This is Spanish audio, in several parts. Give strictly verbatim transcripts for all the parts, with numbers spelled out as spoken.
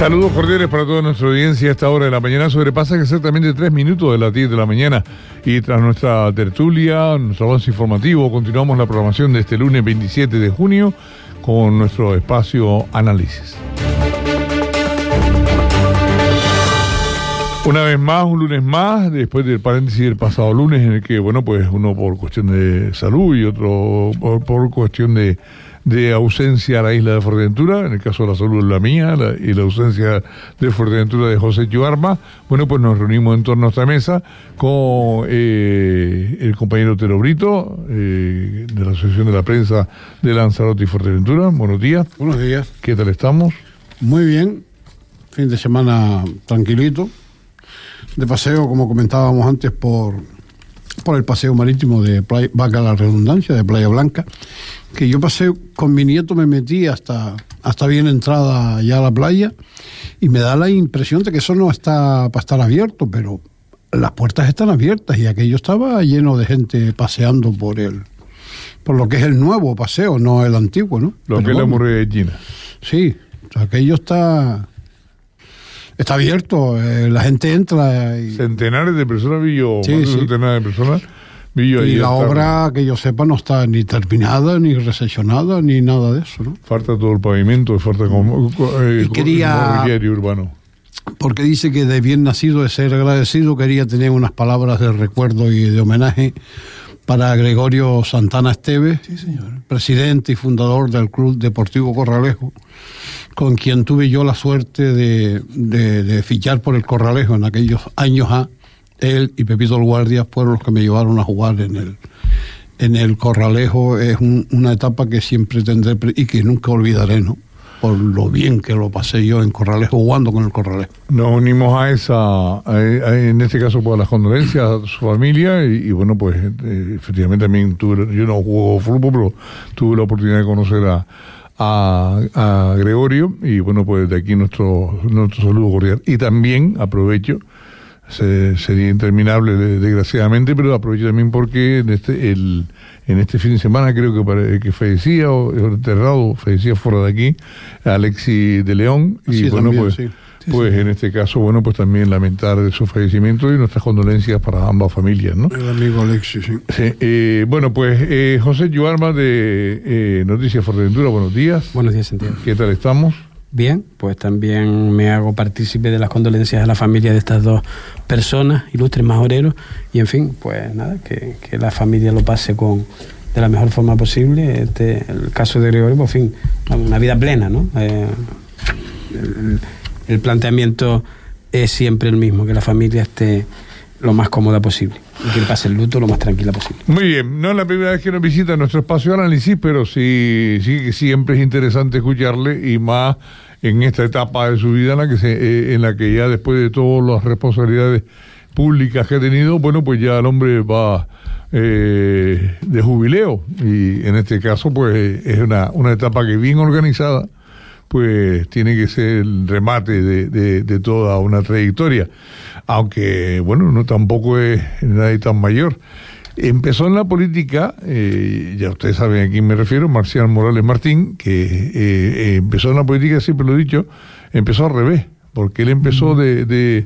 Saludos cordiales para toda nuestra audiencia a esta hora de la mañana. Sobrepasa exactamente tres minutos de las diez de la mañana. Y tras nuestra tertulia, nuestro avance informativo, continuamos la programación de este lunes veintisiete de junio con nuestro espacio Análisis. Una vez más, un lunes más, después del paréntesis del pasado lunes, en el que, bueno, pues uno por cuestión de salud y otro por, por cuestión de, de ausencia a la isla de Fuerteventura, en el caso de la salud la mía, la, y la ausencia de Fuerteventura de José Yuarma, bueno, pues nos reunimos en torno a esta mesa con eh, el compañero Tero Brito, eh, de la Asociación de la Prensa de Lanzarote y Fuerteventura. Buenos días. Buenos días. ¿Qué tal estamos? Muy bien, fin de semana tranquilito. De paseo, como comentábamos antes, por, por el paseo marítimo de Playa, valga la redundancia, de Playa Blanca, que yo pasé con mi nieto, me metí hasta, hasta bien entrada ya a la playa, y me da la impresión de que eso no está para estar abierto, pero las puertas están abiertas y aquello estaba lleno de gente paseando por el, por lo que es el nuevo paseo, no el antiguo, ¿no? Lo pero que es la vamos, muralla china. Sí, aquello está... Está abierto, eh, la gente entra y... Centenares de personas, vi yo, sí, más de sí. centenares de personas, vi yo. Y la tarde. obra, que yo sepa, no está ni terminada, ni recepcionada, ni nada de eso, ¿no? Falta todo el pavimento, falta como, eh, Y quería- mobiliario urbano. Porque dice que de bien nacido de ser agradecido, quería tener unas palabras de recuerdo y de homenaje para Gregorio Santana Esteves, Sí, señor. presidente y fundador del Club Deportivo Corralejo, con quien tuve yo la suerte de, de, de fichar por el Corralejo en aquellos años. A él y Pepito el Guardia fueron los que me llevaron a jugar en el, en el Corralejo. Es un, una etapa que siempre tendré pre- y que nunca olvidaré, ¿no? Por lo bien que lo pasé yo en Corralejo, jugando con el Corralejo. Nos unimos a esa, a- a- en este caso, por las condolencias a su familia y, y bueno, pues eh, efectivamente también tuve, yo no juego fútbol, pero tuve la oportunidad de conocer a, a, a Gregorio y bueno, pues de aquí nuestro, nuestro saludo cordial. Y también aprovecho, se, sería interminable de- desgraciadamente, pero aprovecho también porque en este, el, en este fin de semana creo que, pare- que fallecía o enterrado, fallecía fuera de aquí, Alexis de León y Sí, bueno, también, pues... sí. Sí, Pues sí. en este caso, bueno, pues también lamentar de su fallecimiento y nuestras condolencias para ambas familias, ¿no? El amigo Alexis, sí. Sí, eh, bueno, pues eh, José Yuarma de eh, Noticias Fuerteventura, buenos días. Buenos días, Santiago. ¿Qué tal estamos? Bien, pues también me hago partícipe de las condolencias a la familia de estas dos personas, ilustres majoreros, y en fin, pues nada, que, que la familia lo pase con de la mejor forma posible. Este, el caso de Gregorio, pues en fin, una vida plena, ¿no? Eh, el, el planteamiento es siempre el mismo, que la familia esté lo más cómoda posible y que pase el luto lo más tranquila posible. Muy bien, no es la primera vez que nos visita nuestro espacio de análisis, pero sí, sí que siempre es interesante escucharle y más en esta etapa de su vida en la que, se, eh, en la que ya después de todas las responsabilidades públicas que ha tenido, bueno, pues ya el hombre va eh, de jubileo y en este caso pues es una, una etapa que bien organizada pues tiene que ser el remate de, de, de toda una trayectoria, aunque bueno, no tampoco es nadie tan mayor. Empezó en la política, eh, ya ustedes saben a quién me refiero, Marcial Morales Martín, que eh, eh, empezó en la política, siempre lo he dicho, empezó al revés, porque él empezó de, de,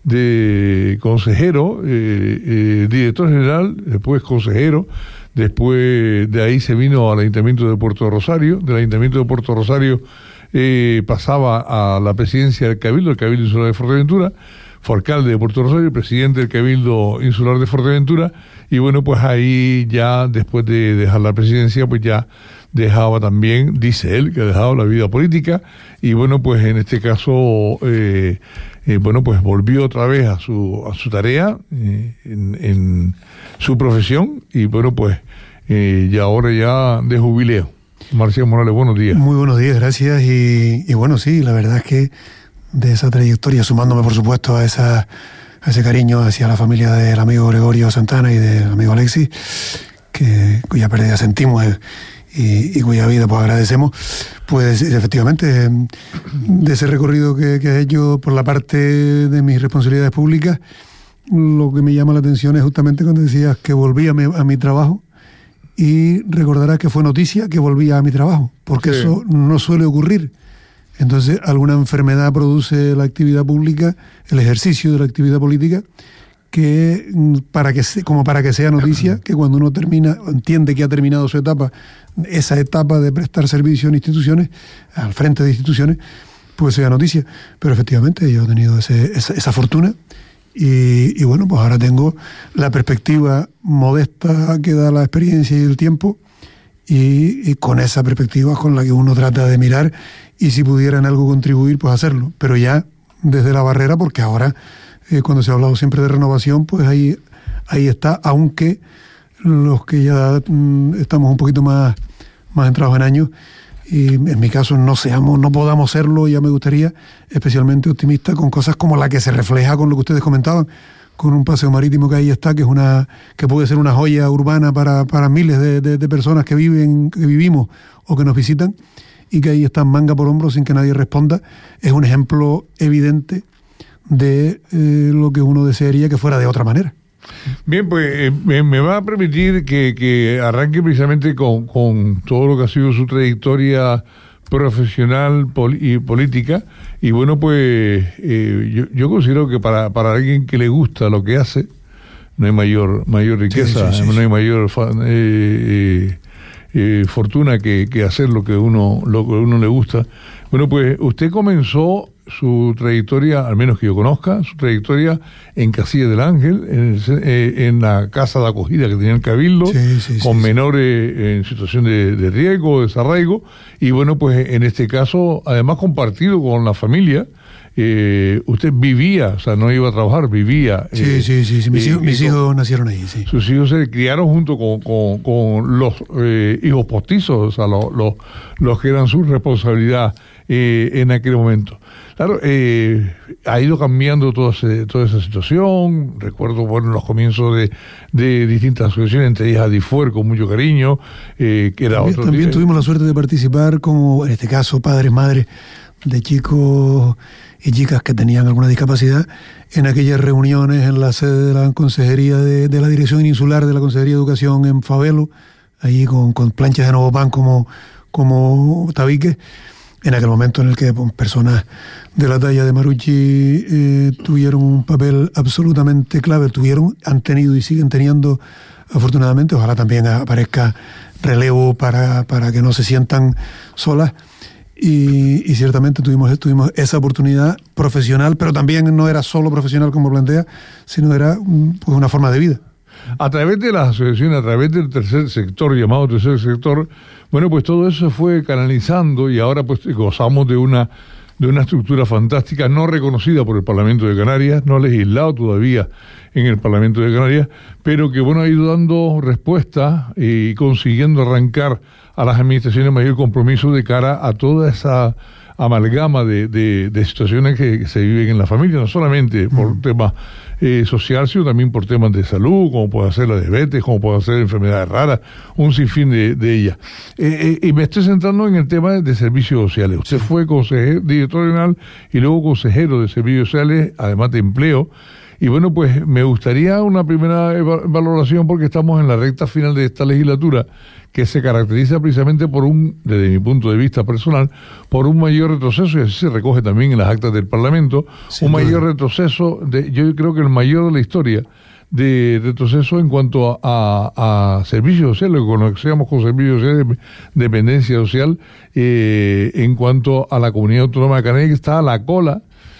de consejero, eh, eh, director general, después consejero, después de ahí se vino al Ayuntamiento de Puerto Rosario, del Ayuntamiento de Puerto Rosario eh, pasaba a la presidencia del Cabildo, el Cabildo Insular de Fuerteventura, fue alcalde de Puerto Rosario, presidente del Cabildo Insular de Fuerteventura, y bueno, pues ahí ya después de dejar la presidencia, pues ya dejaba también, dice él, que ha dejado la vida política, y bueno, pues en este caso, eh, eh, bueno, pues volvió otra vez a su, a su tarea, eh, en, en su profesión, y bueno, pues eh, ya ahora ya de jubileo. Marcial Morales, buenos días. Muy buenos días, gracias. Y, y bueno, sí, la verdad es que de esa trayectoria, sumándome por supuesto a, esa, a ese cariño hacia la familia del amigo Gregorio Santana y del amigo Alexis, que, cuya pérdida sentimos eh, y, y cuya vida pues agradecemos, pues efectivamente de ese recorrido que, que has hecho por la parte de mis responsabilidades públicas, lo que me llama la atención es justamente cuando decías que volví a mi, a mi trabajo. Y recordarás que fue noticia que volvía a mi trabajo, porque Sí. eso no suele ocurrir. Entonces, alguna enfermedad produce la actividad pública, el ejercicio de la actividad política, que para que se, como para que sea noticia, que cuando uno termina, entiende que ha terminado su etapa, esa etapa de prestar servicio en instituciones, al frente de instituciones, pues sea noticia. Pero efectivamente yo he tenido ese, esa, esa fortuna y, y bueno, pues ahora tengo la perspectiva modesta que da la experiencia y el tiempo y, y con esa perspectiva con la que uno trata de mirar y si pudiera en algo contribuir, pues hacerlo. Pero ya desde la barrera, porque ahora eh, cuando se ha hablado siempre de renovación, pues ahí, ahí está, aunque los que ya mm, estamos un poquito más, más entrados en años, y en mi caso no seamos, no podamos serlo, ya me gustaría, especialmente optimista con cosas como la que se refleja con lo que ustedes comentaban, con un paseo marítimo que ahí está, que es una, que puede ser una joya urbana para, para miles de, de, de personas que viven, que vivimos o que nos visitan, y que ahí están manga por hombro sin que nadie responda. Es un ejemplo evidente de eh, lo que uno desearía que fuera de otra manera. Bien, pues eh, me, me va a permitir que, que arranque precisamente con, con todo lo que ha sido su trayectoria profesional pol- y política. Y bueno, pues eh, yo, yo considero que para, para alguien que le gusta lo que hace, no hay mayor mayor riqueza, sí, sí, sí, no sí. hay mayor fa- eh, eh, eh, fortuna que, que hacer lo que uno lo que uno le gusta. Bueno, pues usted comenzó su trayectoria, al menos que yo conozca, su trayectoria en Casilla del Ángel, en, el, eh, en la casa de acogida que tenía el Cabildo, sí, sí, con sí, menores sí. en situación de, de riesgo, de desarraigo, y bueno, pues en este caso, además compartido con la familia. Eh, usted vivía, o sea, no iba a trabajar, vivía. Sí, eh, sí, sí, sí. Mis, eh, hijos, mis con, hijos nacieron ahí, sí. Sus hijos se criaron junto con, con, con los eh, hijos postizos, o sea, los, los, los que eran su responsabilidad eh, en aquel momento. Claro, eh, ha ido cambiando toda, ese, toda esa situación. Recuerdo, bueno, los comienzos de, de distintas asociaciones, entre ellas Adifuer, con mucho cariño, eh, que era también, otro También día. tuvimos la suerte de participar, como en este caso, padres, madres, de chicos y chicas que tenían alguna discapacidad, en aquellas reuniones en la sede de la Consejería de, de la Dirección Insular de la Consejería de Educación en Fabelo, allí con, con planchas de nuevo pan como, como tabiques, en aquel momento en el que pues, personas de la talla de Marucci eh, tuvieron un papel absolutamente clave, tuvieron, han tenido y siguen teniendo, afortunadamente, ojalá también aparezca relevo para, para que no se sientan solas. Y, y ciertamente tuvimos, tuvimos esa oportunidad profesional, pero también no era solo profesional como plantea, sino era pues, una forma de vida. A través de las asociaciones, a través del tercer sector, llamado tercer sector, bueno, pues todo eso se fue canalizando y ahora pues gozamos de una, de una estructura fantástica, no reconocida por el Parlamento de Canarias, no legislado todavía en el Parlamento de Canarias, pero que bueno, ha ido dando respuesta y consiguiendo arrancar a las administraciones mayor compromiso de cara a toda esa amalgama de, de, de situaciones que, que se viven en la familia, no solamente por mm. temas eh, social, sino también por temas de salud, como puede ser la diabetes, como puede ser enfermedades raras, un sinfín de, de ellas. Eh, eh, y me estoy centrando en el tema de servicios sociales. Usted fue consejero, director general y luego consejero de servicios sociales, además de empleo. Y bueno, pues me gustaría una primera valoración porque estamos en la recta final de esta legislatura que se caracteriza precisamente por un, desde mi punto de vista personal, por un mayor retroceso, y así se recoge también en las actas del Parlamento, Sin un duda. mayor retroceso, de, yo creo que el mayor de la historia, de retroceso en cuanto a, a, a servicios sociales, lo que conocíamos con servicios sociales, dependencia social, eh, en cuanto a la comunidad autónoma de Canarias, que está a la cola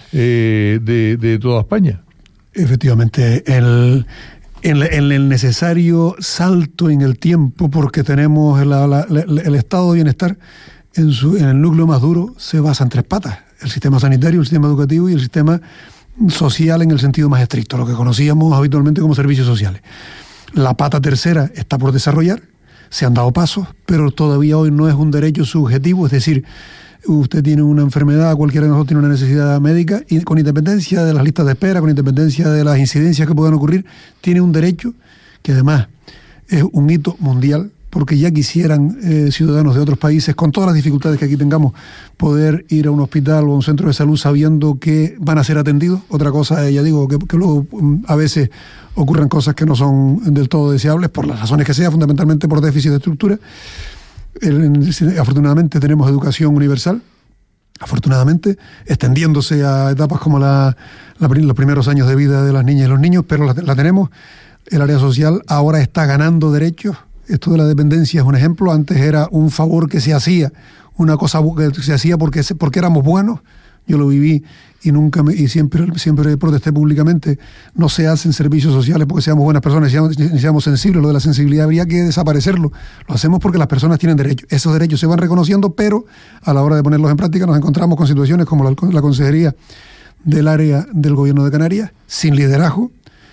eh, de, de toda España. Efectivamente, el, en, en el necesario salto en el tiempo, porque tenemos la, la, la, el estado de bienestar en, su, en el núcleo más duro, se basa en tres patas: el sistema sanitario, el sistema educativo y el sistema social en el sentido más estricto, lo que conocíamos habitualmente como servicios sociales. La pata tercera está por desarrollar, se han dado pasos, pero todavía hoy no es un derecho subjetivo, es decir, usted tiene una enfermedad, cualquiera de nosotros tiene una necesidad médica, y con independencia de las listas de espera, con independencia de las incidencias que puedan ocurrir, tiene un derecho que además es un hito mundial, porque ya quisieran eh, ciudadanos de otros países, con todas las dificultades que aquí tengamos, poder ir a un hospital o a un centro de salud sabiendo que van a ser atendidos. Otra cosa, ya digo, que, que luego um, a veces ocurren cosas que no son del todo deseables, por las razones que sea, fundamentalmente por déficit de estructura. El, afortunadamente tenemos educación universal, afortunadamente, extendiéndose a etapas como la, la, los primeros años de vida de las niñas y los niños, pero la, la tenemos. El área social ahora está ganando derechos. Esto de la dependencia es un ejemplo. Antes era un favor que se hacía, una cosa que se hacía porque, porque éramos buenos. Yo lo viví y nunca me, y siempre, siempre protesté públicamente. No se hacen servicios sociales porque seamos buenas personas, seamos, seamos sensibles. Lo de la sensibilidad habría que desaparecerlo. Lo hacemos porque las personas tienen derechos. Esos derechos se van reconociendo, pero a la hora de ponerlos en práctica nos encontramos con situaciones como la, la consejería del área del gobierno de Canarias, sin liderazgo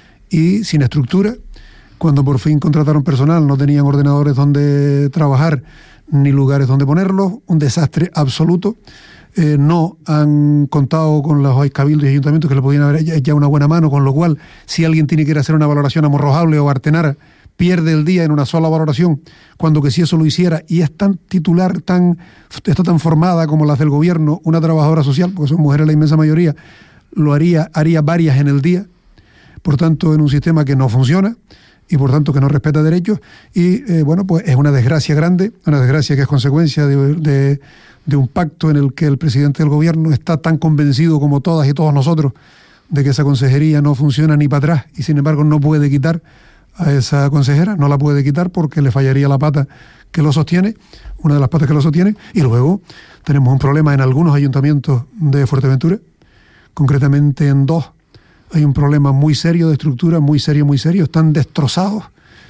y sin estructura. Cuando por fin contrataron personal, no tenían ordenadores donde trabajar ni lugares donde ponerlos. Un desastre absoluto. Eh, no han contado con los cabildos y ayuntamientos que le podían haber echado una buena mano, con lo cual, si alguien tiene que ir a hacer una valoración a Morrojable o Artenara, pierde el día en una sola valoración, cuando que si eso lo hiciera, y es tan titular, tan está tan formada como las del gobierno, una trabajadora social, porque son mujeres la inmensa mayoría, lo haría, haría varias en el día. Por tanto, en un sistema que no funciona y por tanto que no respeta derechos, y eh, bueno, pues es una desgracia grande, una desgracia que es consecuencia de, de, de un pacto en el que el presidente del gobierno está tan convencido como todas y todos nosotros de que esa consejería no funciona ni para atrás, y sin embargo no puede quitar a esa consejera, no la puede quitar porque le fallaría la pata que lo sostiene, una de las patas que lo sostiene. Y luego tenemos un problema en algunos ayuntamientos de Fuerteventura, concretamente en dos. Hay un problema muy serio de estructura, muy serio, muy serio. Están destrozados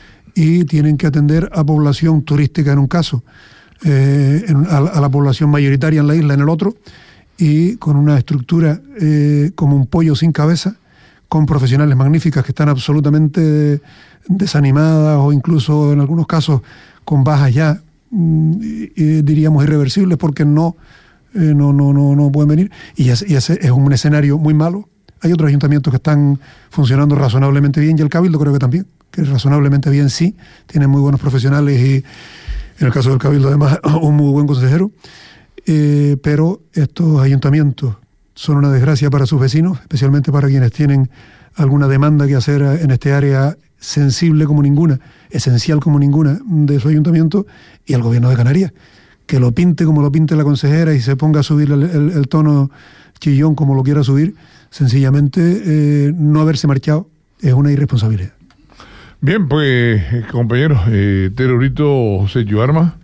y tienen que atender a población turística en un caso, eh, en, a, a la población mayoritaria en la isla en el otro, y con una estructura eh, como un pollo sin cabeza, con profesionales magníficas que están absolutamente desanimadas o incluso en algunos casos con bajas ya, eh, diríamos irreversibles, porque no, eh, no, no, no, no pueden venir. Y ese, y ese es un escenario muy malo. Hay otros ayuntamientos que están funcionando razonablemente bien, y el Cabildo creo que también, que razonablemente bien sí, tienen muy buenos profesionales y en el caso del Cabildo además un muy buen consejero, eh, pero estos ayuntamientos son una desgracia para sus vecinos, especialmente para quienes tienen alguna demanda que hacer en este área sensible como ninguna, esencial como ninguna de su ayuntamiento, y el gobierno de Canarias, que lo pinte como lo pinte la consejera y se ponga a subir el, el, el tono chillón como lo quiera subir. Sencillamente, eh, no haberse marchado es una irresponsabilidad. Bien, pues, compañeros, eh, terrorito José Yuarma.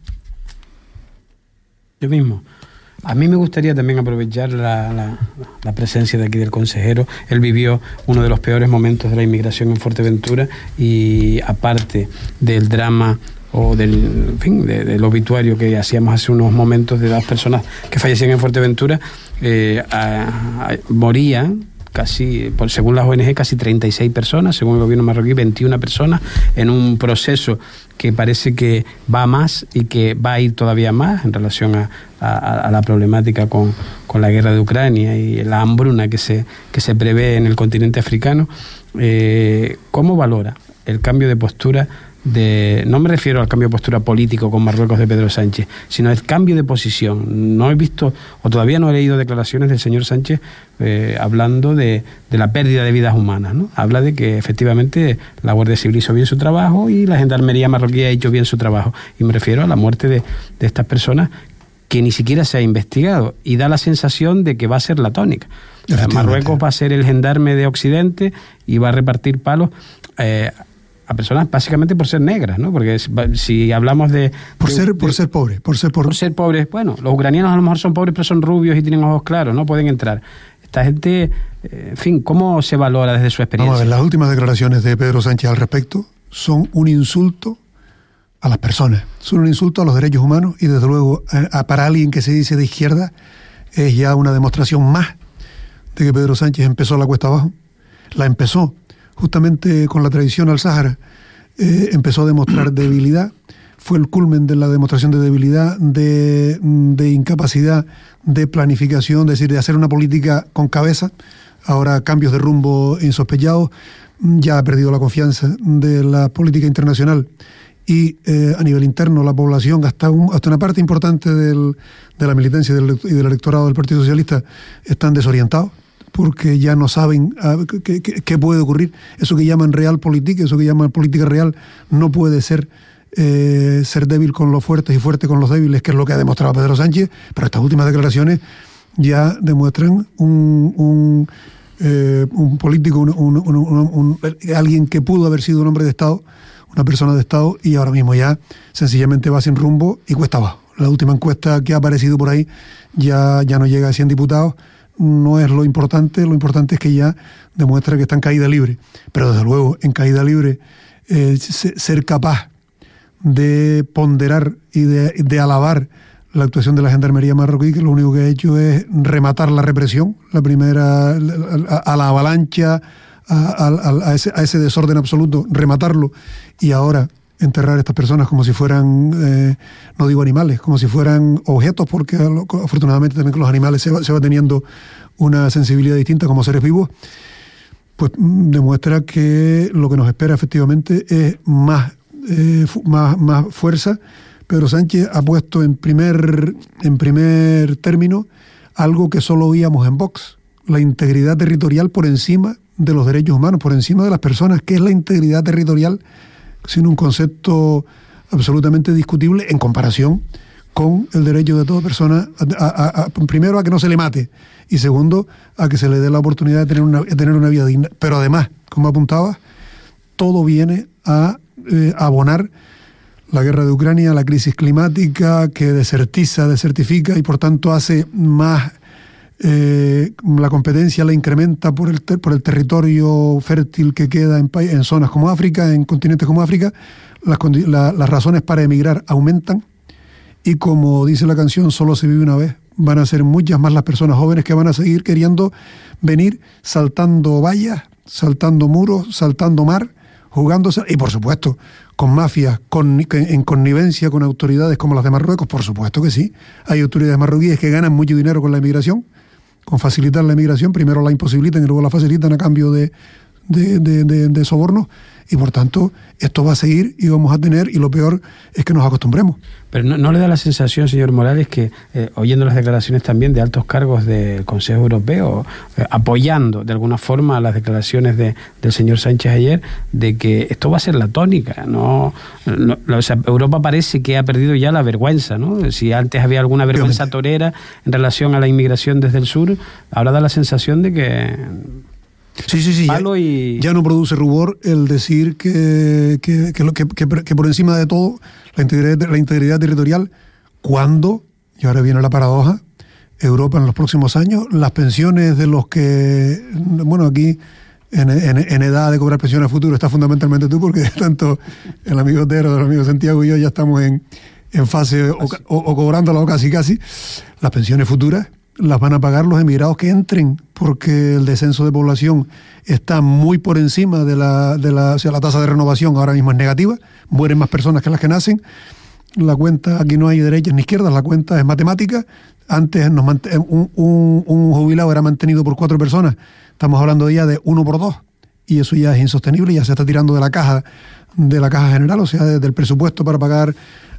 Yo mismo. A mí me gustaría también aprovechar la, la, la presencia de aquí del consejero. Él vivió uno de los peores momentos de la inmigración en Fuerteventura, y aparte del drama o del, en fin, de, del obituario que hacíamos hace unos momentos de las personas que fallecían en Fuerteventura, eh, a, a, morían casi, por, según las O N G, casi treinta y seis personas, según el gobierno marroquí, veintiuna personas, en un proceso que parece que va más y que va a ir todavía más en relación a, a, a la problemática con, con la guerra de Ucrania y la hambruna que se, que se prevé en el continente africano. Eh, ¿Cómo valora el cambio de postura? De, no me refiero al cambio de postura político con Marruecos de Pedro Sánchez, sino el cambio de posición. No he visto, o todavía no he leído declaraciones del señor Sánchez eh, hablando de, de la pérdida de vidas humanas, ¿no? Habla de que efectivamente la Guardia Civil hizo bien su trabajo y la Gendarmería marroquí ha hecho bien su trabajo. Y me refiero a la muerte de, de estas personas que ni siquiera se ha investigado, y da la sensación de que va a ser la tónica. O sea, Marruecos va a ser el gendarme de Occidente y va a repartir palos eh, a personas básicamente por ser negras, ¿no? Porque es, si hablamos de... Por de, ser de, por ser pobres, por ser por... por ser pobres. Bueno, los ucranianos a lo mejor son pobres, pero son rubios y tienen ojos claros, no pueden entrar. Esta gente, eh, en fin, ¿cómo se valora desde su experiencia? Vamos a ver, las últimas declaraciones de Pedro Sánchez al respecto son un insulto a las personas, son un insulto a los derechos humanos, y desde luego a, a, para alguien que se dice de izquierda es ya una demostración más de que Pedro Sánchez empezó la cuesta abajo. La empezó justamente con la traición al Sáhara, eh, empezó a demostrar debilidad, fue el culmen de la demostración de debilidad, de, de incapacidad de planificación, es decir, de hacer una política con cabeza. Ahora cambios de rumbo insospechados, ya ha perdido la confianza de la política internacional, y eh, a nivel interno la población, hasta, un, hasta una parte importante del, de la militancia y del, y del electorado del Partido Socialista, están desorientados, porque ya no saben uh, qué, qué, qué puede ocurrir. Eso que llaman realpolitik, eso que llaman política real, no puede ser eh, ser débil con los fuertes y fuerte con los débiles, que es lo que ha demostrado Pedro Sánchez. Pero estas últimas declaraciones ya demuestran un, un, eh, un político, un, un, un, un, un, alguien que pudo haber sido un hombre de Estado, una persona de Estado, y ahora mismo ya sencillamente va sin rumbo y cuesta abajo. La última encuesta que ha aparecido por ahí ya, ya no llega a cien diputados. No es lo importante, lo importante es que ya demuestra que está en caída libre. Pero desde luego, en caída libre, eh, ser capaz de ponderar y de, de alabar la actuación de la Gendarmería marroquí, que lo único que ha hecho es rematar la represión, la primera, a, a la avalancha, a, a, a, ese, a ese desorden absoluto, rematarlo, y ahora enterrar a estas personas como si fueran, eh, no digo animales, como si fueran objetos, porque afortunadamente también con los animales se va, se va teniendo una sensibilidad distinta como seres vivos, pues demuestra que lo que nos espera efectivamente es más, eh, más, más fuerza. Pedro Sánchez ha puesto en primer, en primer término algo que solo oíamos en Vox, la integridad territorial por encima de los derechos humanos, por encima de las personas. ¿Qué es la integridad territorial? Sin un concepto absolutamente discutible en comparación con el derecho de toda persona, a, a, a, primero a que no se le mate, y segundo a que se le dé la oportunidad de tener una, de tener una vida digna. Pero además, como apuntaba, todo viene a eh, abonar la guerra de Ucrania, la crisis climática que desertiza, desertifica y por tanto hace más, eh, la competencia la incrementa por el, ter, por el territorio fértil que queda en, en zonas como África, en continentes como África. Las, la, las razones para emigrar aumentan y, como dice la canción, solo se vive una vez. Van a ser muchas más las personas jóvenes que van a seguir queriendo venir saltando vallas, saltando muros, saltando mar, jugándose, y por supuesto con mafias, con, en connivencia con autoridades como las de Marruecos. Por supuesto que sí, hay autoridades marroquíes que ganan mucho dinero con la emigración, con facilitar la emigración. Primero la imposibilitan y luego la facilitan a cambio de, de, de, de, de sobornos, y por tanto esto va a seguir y vamos a tener, y lo peor es que nos acostumbremos. Pero no, ¿no le da la sensación, señor Morales, que eh, oyendo las declaraciones también de altos cargos del Consejo Europeo, eh, apoyando de alguna forma las declaraciones de, del señor Sánchez ayer, de que esto va a ser la tónica? No, no, o sea, Europa parece que ha perdido ya la vergüenza, ¿no? Si antes había alguna vergüenza torera en relación a la inmigración desde el sur, ahora da la sensación de que... Sí, sí, sí. Ya, y... ya no produce rubor el decir que, que, que, que, que, que por encima de todo la integridad, la integridad territorial, cuando, y ahora viene la paradoja, Europa en los próximos años, las pensiones de los que, bueno, aquí en, en, en edad de cobrar pensiones a futuro está fundamentalmente tú, porque tanto el amigo Otero, el amigo Santiago y yo ya estamos en, en fase o, o, o cobrándola o casi casi, las pensiones futuras las van a pagar los emigrados que entren, porque el descenso de población está muy por encima de la, de la, o sea, la tasa de renovación ahora mismo es negativa, mueren más personas que las que nacen. La cuenta, aquí no hay derechas ni izquierdas, la cuenta es matemática. Antes nos mant- un, un, un jubilado era mantenido por cuatro personas, estamos hablando ya de uno por dos, y eso ya es insostenible, ya se está tirando de la caja, de la caja general, o sea, desde el presupuesto para pagar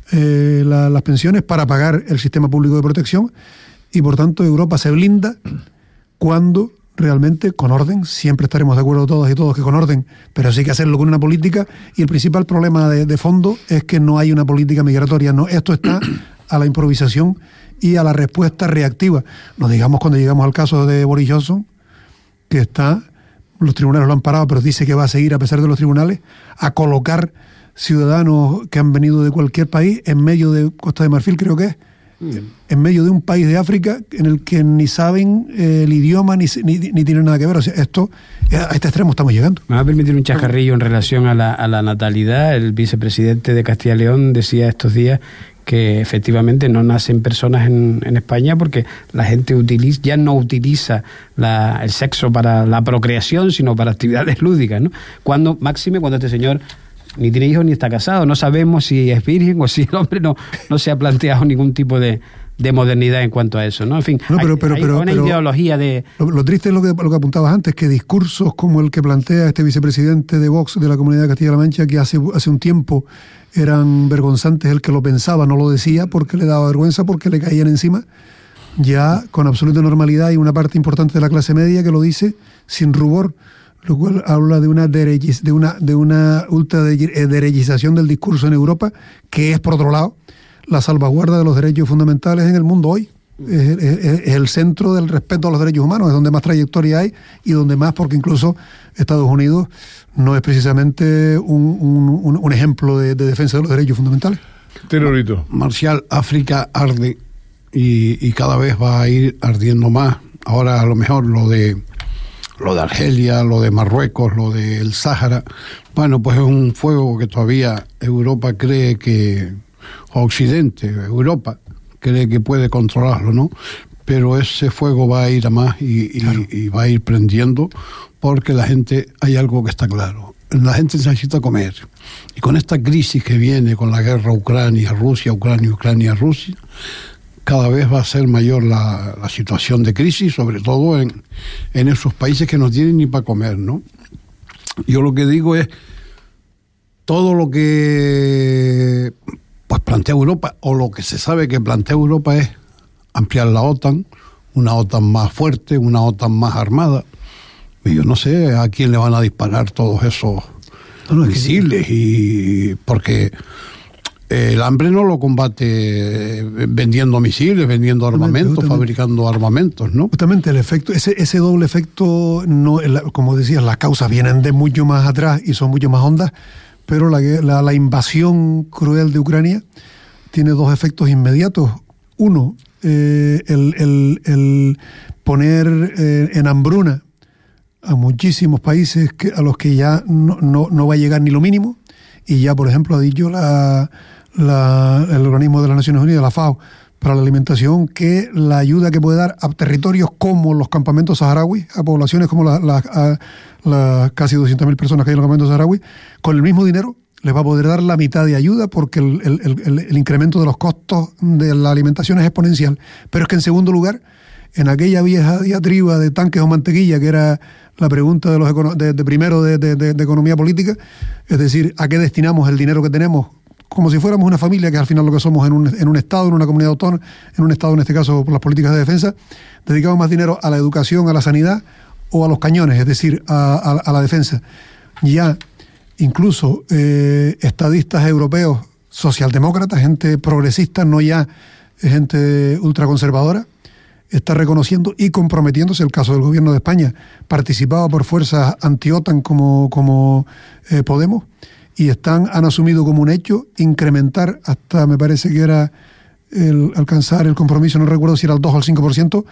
eh, la, las pensiones, para pagar el sistema público de protección. Y por tanto Europa se blinda cuando realmente, con orden, siempre estaremos de acuerdo todos y todos que con orden, pero sí hay que hacerlo con una política, y el principal problema de, de fondo es que no hay una política migratoria. No, esto está a la improvisación y a la respuesta reactiva. No digamos cuando llegamos al caso de Boris Johnson, que está, los tribunales lo han parado, pero dice que va a seguir a pesar de los tribunales, a colocar ciudadanos que han venido de cualquier país en medio de Costa de Marfil, creo que es, en medio de un país de África en el que ni saben eh, el idioma ni, ni, ni tienen nada que ver. O sea, esto, a este extremo estamos llegando. Me va a permitir un chascarrillo en relación a la, a la natalidad. El vicepresidente de Castilla y León decía estos días que efectivamente no nacen personas en, en España porque la gente utiliza, ya no utiliza la, el sexo para la procreación, sino para actividades lúdicas, ¿no? Cuando, máxime, cuando este señor ni tiene hijos ni está casado, no sabemos si es virgen o si el hombre no, no se ha planteado ningún tipo de, de modernidad en cuanto a eso, ¿no? En fin, no, pero, pero, hay, pero, hay una pero, ideología de... Lo, lo triste es lo que, lo que apuntabas antes, que discursos como el que plantea este vicepresidente de Vox de la Comunidad de Castilla-La Mancha, que hace, hace un tiempo eran vergonzantes, el que lo pensaba no lo decía porque le daba vergüenza, porque le caían encima, ya con absoluta normalidad hay una parte importante de la clase media que lo dice sin rubor, lo cual habla de una derechiz, de una de una ultraderechización del discurso en Europa, que es, por otro lado, la salvaguarda de los derechos fundamentales en el mundo hoy. Es, es, es el centro del respeto a los derechos humanos, es donde más trayectoria hay y donde más, porque incluso Estados Unidos no es precisamente un, un, un ejemplo de, de defensa de los derechos fundamentales. Terrorito. Marcial, África arde y, y cada vez va a ir ardiendo más. Ahora a lo mejor lo de lo de Argelia, lo de Marruecos, lo del Sáhara, bueno, pues es un fuego que todavía Europa cree que, o Occidente, Europa, cree que puede controlarlo, ¿no? Pero ese fuego va a ir a más y, y, claro. y va a ir prendiendo, porque la gente, hay algo que está claro, la gente necesita comer. Y con esta crisis que viene, con la guerra Ucrania-Rusia, Ucrania-Ucrania-Rusia, cada vez va a ser mayor la, la situación de crisis, sobre todo en, en esos países que no tienen ni para comer, ¿no? Yo lo que digo es, todo lo que pues plantea Europa, o lo que se sabe que plantea Europa, es ampliar la OTAN, una OTAN más fuerte, una OTAN más armada. Y yo no sé a quién le van a disparar todos esos no, no, misiles, que... y porque el hambre no lo combate vendiendo misiles, vendiendo armamentos, justamente, fabricando armamentos, ¿no? Justamente el efecto, ese, ese doble efecto, no, como decías, las causas vienen de mucho más atrás y son mucho más hondas, pero la, la, la invasión cruel de Ucrania tiene dos efectos inmediatos. Uno, eh, el, el, el poner eh, en hambruna a muchísimos países que, a los que ya no, no, no va a llegar ni lo mínimo, y ya, por ejemplo, ha dicho la, la, el organismo de las Naciones Unidas, la FAO, para la alimentación, que la ayuda que puede dar a territorios como los campamentos saharauis, a poblaciones como las la, la casi doscientas mil personas que hay en los campamentos saharauis, con el mismo dinero les va a poder dar la mitad de ayuda, porque el, el, el, el incremento de los costos de la alimentación es exponencial. Pero es que, en segundo lugar, en aquella vieja diatriba de tanques o mantequilla, que era la pregunta de los de, de primero de, de, de, de economía política, es decir, ¿a qué destinamos el dinero que tenemos? Como si fuéramos una familia, que al final lo que somos en un, en un Estado, en una comunidad autónoma, en un Estado, en este caso, por las políticas de defensa, dedicamos más dinero a la educación, a la sanidad o a los cañones, es decir, a, a, a la defensa. Ya incluso eh, estadistas europeos, socialdemócratas, gente progresista, no ya gente ultraconservadora, está reconociendo y comprometiéndose. El caso del gobierno de España, participado por fuerzas anti-OTAN como, como eh, Podemos, y están, han asumido como un hecho incrementar hasta, me parece que era el alcanzar el compromiso, no recuerdo si era el dos o el cinco por ciento,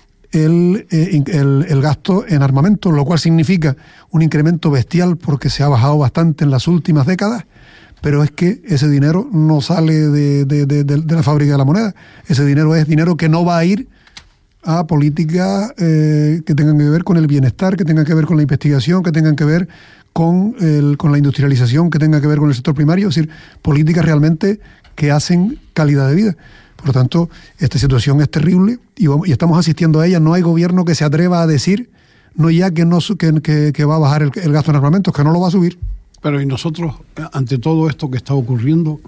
el, eh, el, el gasto en armamento, lo cual significa un incremento bestial, porque se ha bajado bastante en las últimas décadas, pero es que ese dinero no sale de, de, de, de, de la fábrica de la moneda. Ese dinero es dinero que no va a ir a políticas eh, que tengan que ver con el bienestar, que tengan que ver con la investigación, que tengan que ver con, el, con la industrialización, que tengan que ver con el sector primario, es decir, políticas realmente que hacen calidad de vida. Por lo tanto, esta situación es terrible y, vamos, y estamos asistiendo a ella. No hay gobierno que se atreva a decir, no ya que, no, que, que, que va a bajar el, el gasto en armamentos, que no lo va a subir. Pero y nosotros, ante todo esto que está ocurriendo,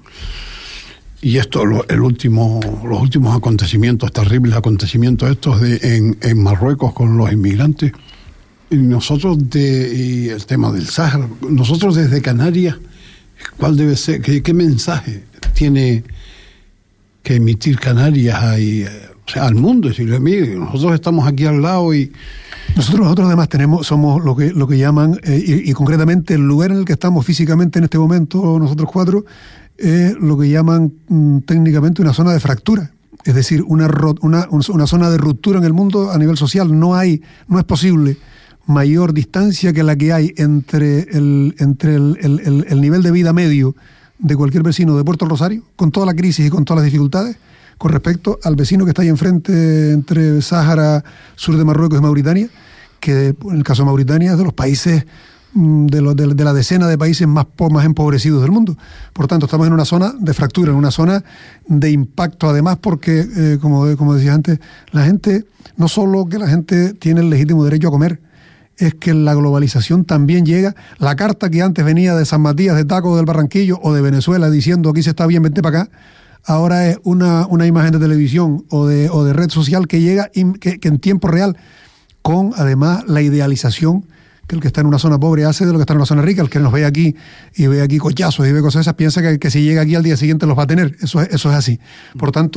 y esto, lo, el último, los últimos acontecimientos, terribles acontecimientos estos de, en, en Marruecos con los inmigrantes, y nosotros, de, y el tema del Sáhara, nosotros desde Canarias, ¿cuál debe ser, qué, qué mensaje tiene que emitir Canarias ahí, o sea, al mundo? Decirle, mire, nosotros estamos aquí al lado y... Nosotros, nosotros además tenemos, somos lo que, lo que llaman, eh, y, y concretamente el lugar en el que estamos físicamente en este momento, nosotros cuatro, es lo que llaman mm, técnicamente una zona de fractura, es decir, una, una, una zona de ruptura en el mundo a nivel social. No hay, no es posible mayor distancia que la que hay entre el, entre el, el, el, el nivel de vida medio de cualquier vecino de Puerto Rosario, con toda la crisis y con todas las dificultades, con respecto al vecino que está ahí enfrente, entre Sáhara, sur de Marruecos y Mauritania, que en el caso de Mauritania es de los países, de, lo, de, de la decena de países más, más empobrecidos del mundo. Por tanto, estamos en una zona de fractura, en una zona de impacto, además, porque, eh, como, como decía antes, la gente, no solo que la gente tiene el legítimo derecho a comer, es que la globalización también llega. La carta que antes venía de San Matías, de Taco, del Barranquillo o de Venezuela diciendo aquí se está bien, vente para acá, ahora es una, una imagen de televisión o de, o de red social que llega in, que, que en tiempo real, con además la idealización que el que está en una zona pobre hace de lo que está en una zona rica. El que nos ve aquí y ve aquí cochazos y ve cosas esas, piensa que, que si llega aquí al día siguiente los va a tener. Eso es, eso es así. Por tanto,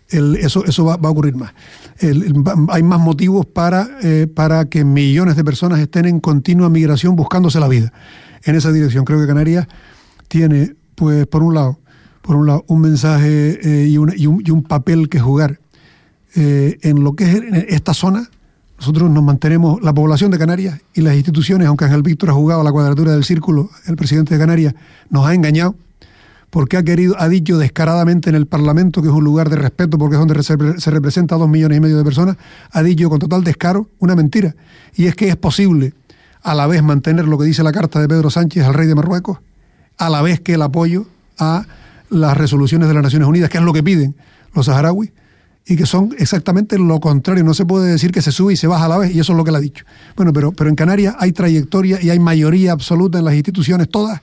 el, eso, eso va, va a ocurrir más. El, el, hay más motivos para, eh, para que millones de personas estén en continua migración buscándose la vida. En esa dirección creo que Canarias tiene, pues, por un lado, por un lado, un mensaje eh, y, un, y, un, y un papel que jugar eh, en lo que es esta zona. Nosotros nos mantenemos, la población de Canarias y las instituciones, aunque Ángel Víctor ha jugado a la cuadratura del círculo, el presidente de Canarias nos ha engañado, porque ha querido, ha dicho descaradamente en el Parlamento, que es un lugar de respeto, porque es donde se, se representa a dos millones y medio de personas, ha dicho con total descaro una mentira. Y es que es posible a la vez mantener lo que dice la carta de Pedro Sánchez al rey de Marruecos, a la vez que el apoyo a las resoluciones de las Naciones Unidas, que es lo que piden los saharauis, y que son exactamente lo contrario. No se puede decir que se sube y se baja a la vez, y eso es lo que él ha dicho. Bueno, pero, pero en Canarias hay trayectoria y hay mayoría absoluta en las instituciones, todas,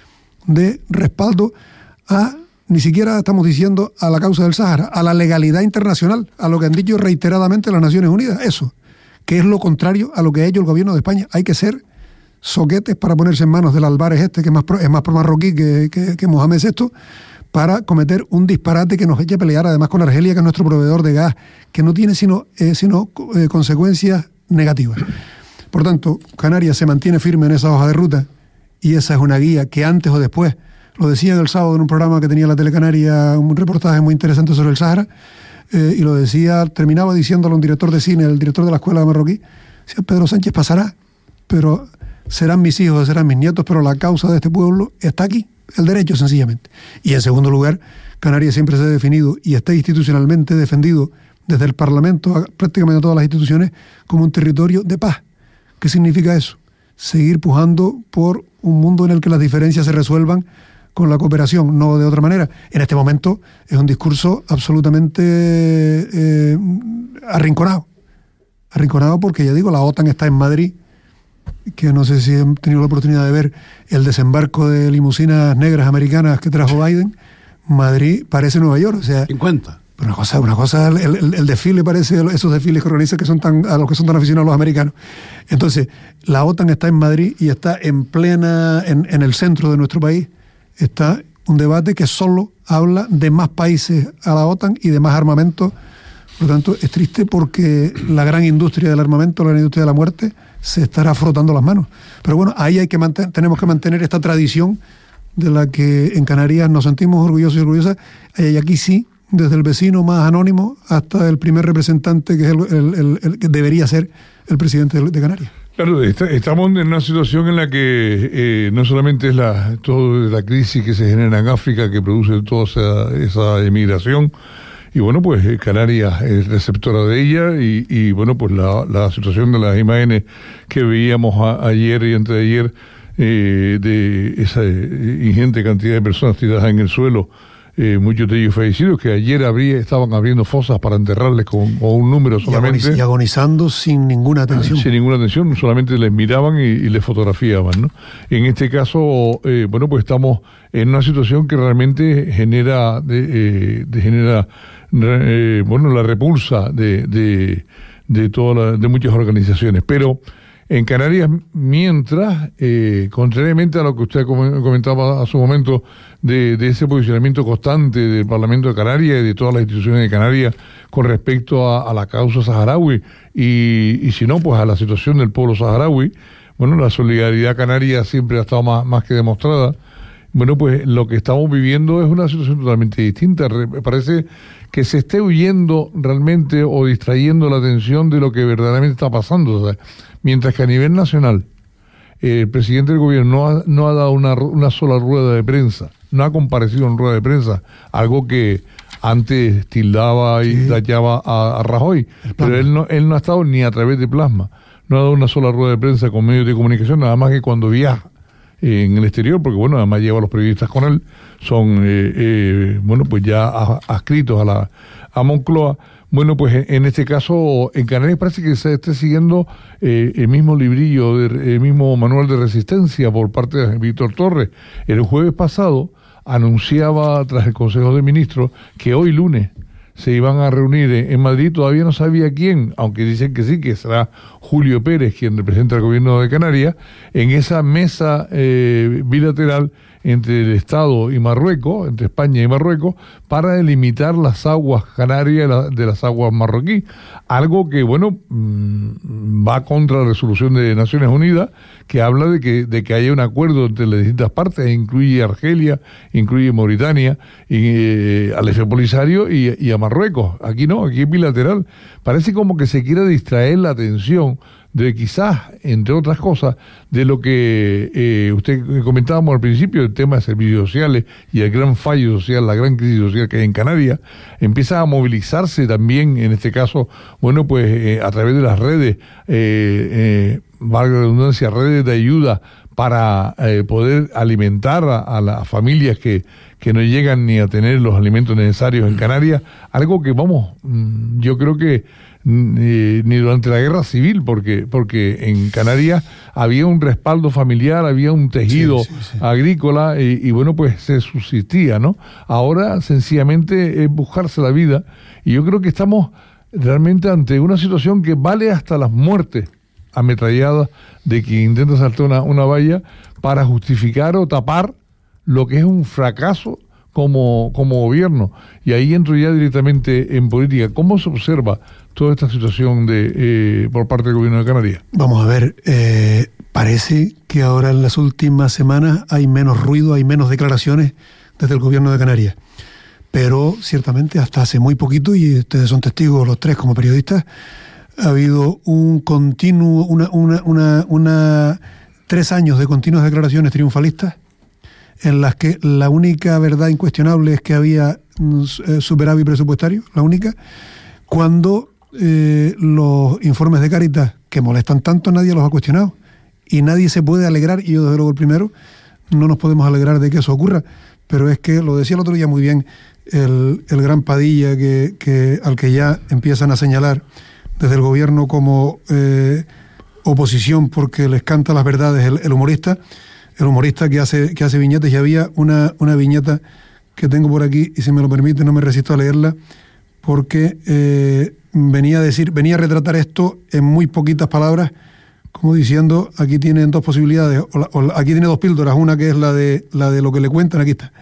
de respaldo a, ni siquiera estamos diciendo a la causa del Sáhara, a la legalidad internacional, a lo que han dicho reiteradamente las Naciones Unidas, eso, que es lo contrario a lo que ha hecho el gobierno de España. Hay que ser soquetes para ponerse en manos del Álvarez este, que es más pro, es más pro marroquí que, que, que Mohamed sexto, para cometer un disparate que nos eche a pelear además con Argelia, que es nuestro proveedor de gas, que no tiene sino, eh, sino eh, consecuencias negativas. Por tanto, Canarias se mantiene firme en esa hoja de ruta, y esa es una guía que antes o después, lo decía el sábado en un programa que tenía la Telecanaria, un reportaje muy interesante sobre el Sáhara, eh, y lo decía, terminaba diciéndolo un director de cine, el director de la escuela de marroquí, decía, Pedro Sánchez pasará, pero serán mis hijos, serán mis nietos, pero la causa de este pueblo está aquí, el derecho sencillamente. Y en segundo lugar, Canarias siempre se ha definido y está institucionalmente defendido desde el Parlamento a prácticamente todas las instituciones como un territorio de paz. ¿Qué significa eso? Seguir pujando por un mundo en el que las diferencias se resuelvan con la cooperación, no de otra manera. En este momento es un discurso absolutamente eh, arrinconado. Arrinconado porque, ya digo, la OTAN está en Madrid, que no sé si han tenido la oportunidad de ver el desembarco de limusinas negras americanas que trajo Biden. Madrid parece Nueva York, o sea... cincuenta. Pero una cosa, una cosa el, el, el desfile parece esos desfiles que organizan que son tan, a los que son tan aficionados los americanos. Entonces, la OTAN está en Madrid y está en plena, en, en el centro de nuestro país, está un debate que solo habla de más países a la OTAN y de más armamento. Por lo tanto, es triste porque la gran industria del armamento, la gran industria de la muerte, se estará frotando las manos. Pero bueno, ahí hay que mantener, tenemos que mantener esta tradición de la que en Canarias nos sentimos orgullosos y orgullosas. Y aquí sí, desde el vecino más anónimo hasta el primer representante, que es el, el, el, el que debería ser el presidente de, de Canarias. Claro, está, estamos en una situación en la que eh, no solamente es la, toda la crisis que se genera en África que produce toda esa, esa emigración, y bueno, pues eh, Canarias es receptora de ella, y, y bueno, pues la, la situación de las imágenes que veíamos a, ayer y anteayer eh, de esa eh, ingente cantidad de personas tiradas en el suelo, eh, muchos de ellos fallecidos, que ayer abría, estaban abriendo fosas para enterrarles con, con un número solamente. Y agonizando sin ninguna atención. Sin ninguna atención, solamente les miraban y, y les fotografiaban, ¿no? En este caso, eh, bueno, pues estamos en una situación que realmente genera, de, eh, de genera eh, bueno, la repulsa de, de, de, toda la, de muchas organizaciones. Pero en Canarias, mientras, eh, contrariamente a lo que usted comentaba a su momento, de, de ese posicionamiento constante del Parlamento de Canarias y de todas las instituciones de Canarias con respecto a, a la causa saharaui y, y si no, pues a la situación del pueblo saharaui, bueno, la solidaridad canaria siempre ha estado más, más que demostrada. Bueno, pues lo que estamos viviendo es una situación totalmente distinta. Me parece que se esté huyendo realmente o distrayendo la atención de lo que verdaderamente está pasando. O sea, mientras que a nivel nacional eh, el presidente del gobierno no ha, no ha dado una, una sola rueda de prensa, no ha comparecido en rueda de prensa, algo que antes tildaba y sí. tachaba a, a Rajoy, pero él no, él no ha estado ni a través de plasma, no ha dado una sola rueda de prensa con medios de comunicación, nada más que cuando viaja en el exterior, porque bueno, además lleva a los periodistas con él, son eh, eh, bueno, pues ya adscritos a la a Moncloa. Bueno, pues en este caso en Canarias parece que se esté siguiendo eh, el mismo librillo, de, el mismo manual de resistencia por parte de Víctor Torres. El jueves pasado anunciaba tras el Consejo de Ministros que hoy lunes se iban a reunir en Madrid, todavía no sabía quién, aunque dicen que sí, que será Julio Pérez quien representa al gobierno de Canarias, en esa mesa eh, bilateral entre el Estado y Marruecos, entre España y Marruecos, para delimitar las aguas canarias de las aguas marroquíes. Algo que, bueno, va contra la resolución de Naciones Unidas, que habla de que, de que haya un acuerdo entre las distintas partes, incluye a Argelia, incluye Mauritania, y, eh, al Eje Polisario y, y a Marruecos. Aquí no, aquí es bilateral. Parece como que se quiere distraer la atención de quizás, entre otras cosas, de lo que eh, usted comentábamos al principio, el tema de servicios sociales y el gran fallo social, la gran crisis social que hay en Canarias, empieza a movilizarse también, en este caso, bueno, pues eh, a través de las redes, eh, eh, valga la redundancia, redes de ayuda para eh, poder alimentar a, a las familias que, que no llegan ni a tener los alimentos necesarios en Canarias, algo que, vamos, yo creo que Ni, ni durante la guerra civil, porque porque en Canarias había un respaldo familiar, había un tejido sí, sí, sí. agrícola y, y bueno, pues se subsistía, ¿no? Ahora sencillamente es buscarse la vida y yo creo que estamos realmente ante una situación que vale hasta las muertes ametralladas de quien intenta saltar una, una valla para justificar o tapar lo que es un fracaso como, como gobierno. Y ahí entro ya directamente en política. ¿Cómo se observa toda esta situación de eh, por parte del gobierno de Canarias? Vamos a ver, eh, parece que ahora en las últimas semanas hay menos ruido, hay menos declaraciones desde el gobierno de Canarias. Pero ciertamente hasta hace muy poquito, y ustedes son testigos los tres como periodistas, ha habido un continuo, una, una, una, una tres años de continuas declaraciones triunfalistas en las que la única verdad incuestionable es que había eh, superávit presupuestario, la única, cuando eh, los informes de Cáritas, que molestan tanto, nadie los ha cuestionado. Y nadie se puede alegrar, y yo desde luego el primero, no nos podemos alegrar de que eso ocurra, pero es que, lo decía el otro día muy bien el, el gran Padilla, que, que al que ya empiezan a señalar desde el gobierno como eh, oposición porque les canta las verdades el, el humorista, el humorista que hace, que hace viñetas, y había una, una viñeta que tengo por aquí, y si me lo permite no me resisto a leerla, porque eh, venía a decir, venía a retratar esto en muy poquitas palabras, como diciendo, aquí tienen dos posibilidades, o la, o aquí tiene dos píldoras, una que es la de la de lo que le cuentan, aquí está.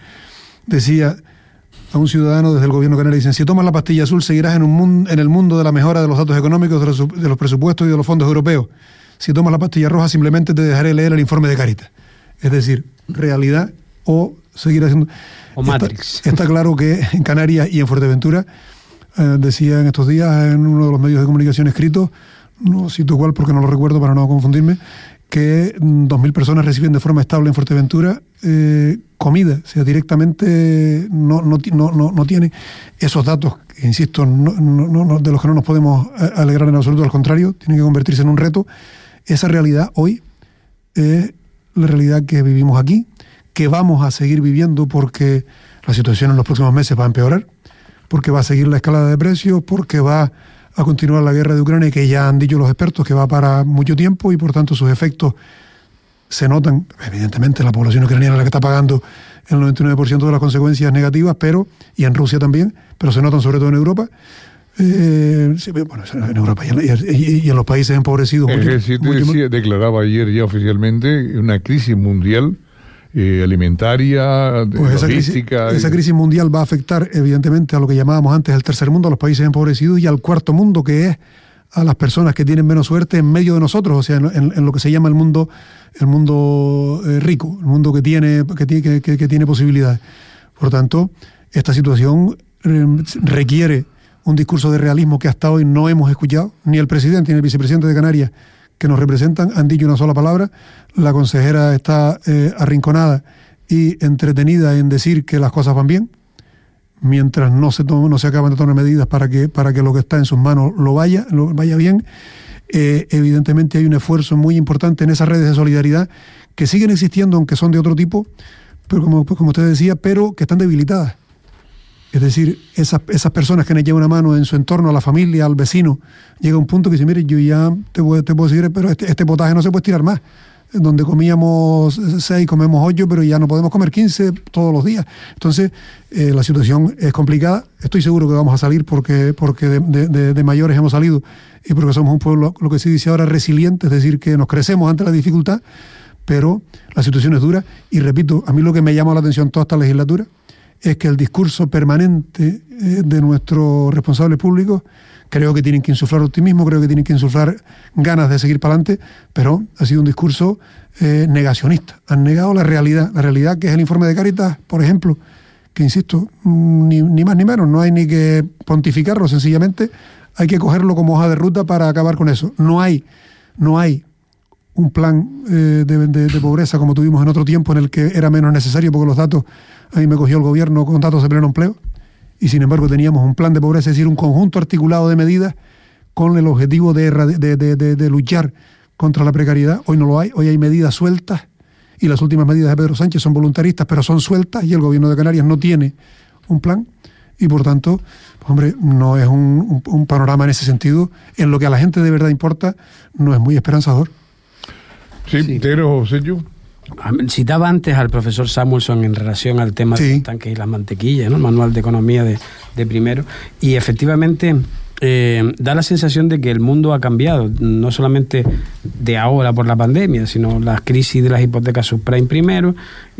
Decía a un ciudadano desde el gobierno canario, dicen, si tomas la pastilla azul seguirás en un mundo, en el mundo de la mejora de los datos económicos, de los, de los presupuestos y de los fondos europeos. Si tomas la pastilla roja simplemente te dejaré leer el informe de Cáritas. Es decir, realidad o seguir haciendo... O Matrix. Está, está claro que en Canarias y en Fuerteventura, eh, decía en estos días en uno de los medios de comunicación escritos, no cito cuál porque no lo recuerdo para no confundirme, que dos mil personas reciben de forma estable en Fuerteventura eh, comida, o sea, directamente no, no, no, no, no tiene esos datos, insisto, no, no, no, de los que no nos podemos alegrar en absoluto, al contrario, tienen que convertirse en un reto. Esa realidad hoy es la realidad que vivimos aquí, que vamos a seguir viviendo porque la situación en los próximos meses va a empeorar, porque va a seguir la escalada de precios, porque va a continuar la guerra de Ucrania, que ya han dicho los expertos que va para mucho tiempo y por tanto sus efectos se notan. Evidentemente la población ucraniana es la que está pagando el noventa y nueve por ciento de las consecuencias negativas, pero y en Rusia también, pero se notan sobre todo en Europa. Eh, sí, bueno, en Europa y en, y, y en los países empobrecidos. El Ejército decía, declaraba ayer ya oficialmente una crisis mundial eh, alimentaria, pues logística. Esa crisis, esa crisis mundial va a afectar evidentemente a lo que llamábamos antes el tercer mundo, a los países empobrecidos, y al cuarto mundo, que es a las personas que tienen menos suerte en medio de nosotros, o sea, en, en, en lo que se llama el mundo, el mundo eh, rico, el mundo que tiene, que, que, que, que tiene posibilidades. Por tanto, esta situación eh, requiere un discurso de realismo que hasta hoy no hemos escuchado. Ni el presidente ni el vicepresidente de Canarias, que nos representan, han dicho una sola palabra. La consejera está eh, arrinconada y entretenida en decir que las cosas van bien, mientras no se toman, no se acaban de tomar medidas para que, para que lo que está en sus manos lo vaya, lo vaya bien. Eh, evidentemente hay un esfuerzo muy importante en esas redes de solidaridad que siguen existiendo, aunque son de otro tipo, pero como, como usted decía, pero que están debilitadas. Es decir, esas, esas personas que le llevan una mano en su entorno, a la familia, al vecino, llega un punto que dice, mire, yo ya te puedo, te puedo seguir, pero este, este potaje no se puede tirar más. Donde comíamos seis, comemos ocho, pero ya no podemos comer quince todos los días. Entonces, eh, la situación es complicada. Estoy seguro que vamos a salir porque, porque de, de, de mayores hemos salido y porque somos un pueblo, lo que se dice ahora, resiliente, es decir, que nos crecemos ante la dificultad, pero la situación es dura y repito, a mí lo que me llama la atención toda esta legislatura es que el discurso permanente eh, de nuestros responsables públicos creo que tienen que insuflar optimismo, creo que tienen que insuflar ganas de seguir para adelante, pero ha sido un discurso eh, negacionista. Han negado la realidad, la realidad que es el informe de Cáritas, por ejemplo, que insisto, ni, ni más ni menos, no hay ni que pontificarlo, sencillamente hay que cogerlo como hoja de ruta para acabar con eso. No hay, no hay un plan eh, de, de, de pobreza como tuvimos en otro tiempo en el que era menos necesario porque los datos, a mí me cogió el gobierno con datos de pleno empleo y sin embargo teníamos un plan de pobreza, es decir, un conjunto articulado de medidas con el objetivo de, de, de, de, de luchar contra la precariedad. Hoy no lo hay, hoy hay medidas sueltas y las últimas medidas de Pedro Sánchez son voluntaristas pero son sueltas y el gobierno de Canarias no tiene un plan y por tanto, pues, hombre, no es un, un, un panorama en ese sentido, en lo que a la gente de verdad importa, no es muy esperanzador. Sí, sí. Pero, señor. Citaba antes al profesor Samuelson en relación al tema sí. de los tanques y las mantequillas, ¿no? El manual de economía de, de primero, y efectivamente eh, da la sensación de que el mundo ha cambiado, no solamente de ahora por la pandemia, sino las crisis de las hipotecas subprime primero,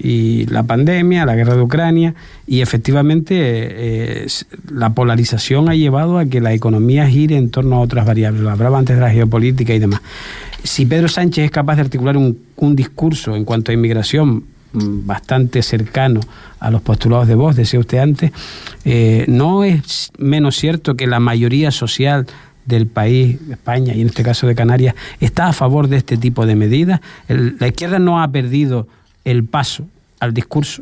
y la pandemia, la guerra de Ucrania, y efectivamente eh, la polarización ha llevado a que la economía gire en torno a otras variables. Lo hablaba antes de la geopolítica y demás. Si Pedro Sánchez es capaz de articular un, un discurso en cuanto a inmigración bastante cercano a los postulados de Vox, decía usted antes, eh, no es menos cierto que la mayoría social del país, España y en este caso de Canarias, está a favor de este tipo de medidas. El, la izquierda no ha perdido el paso al discurso.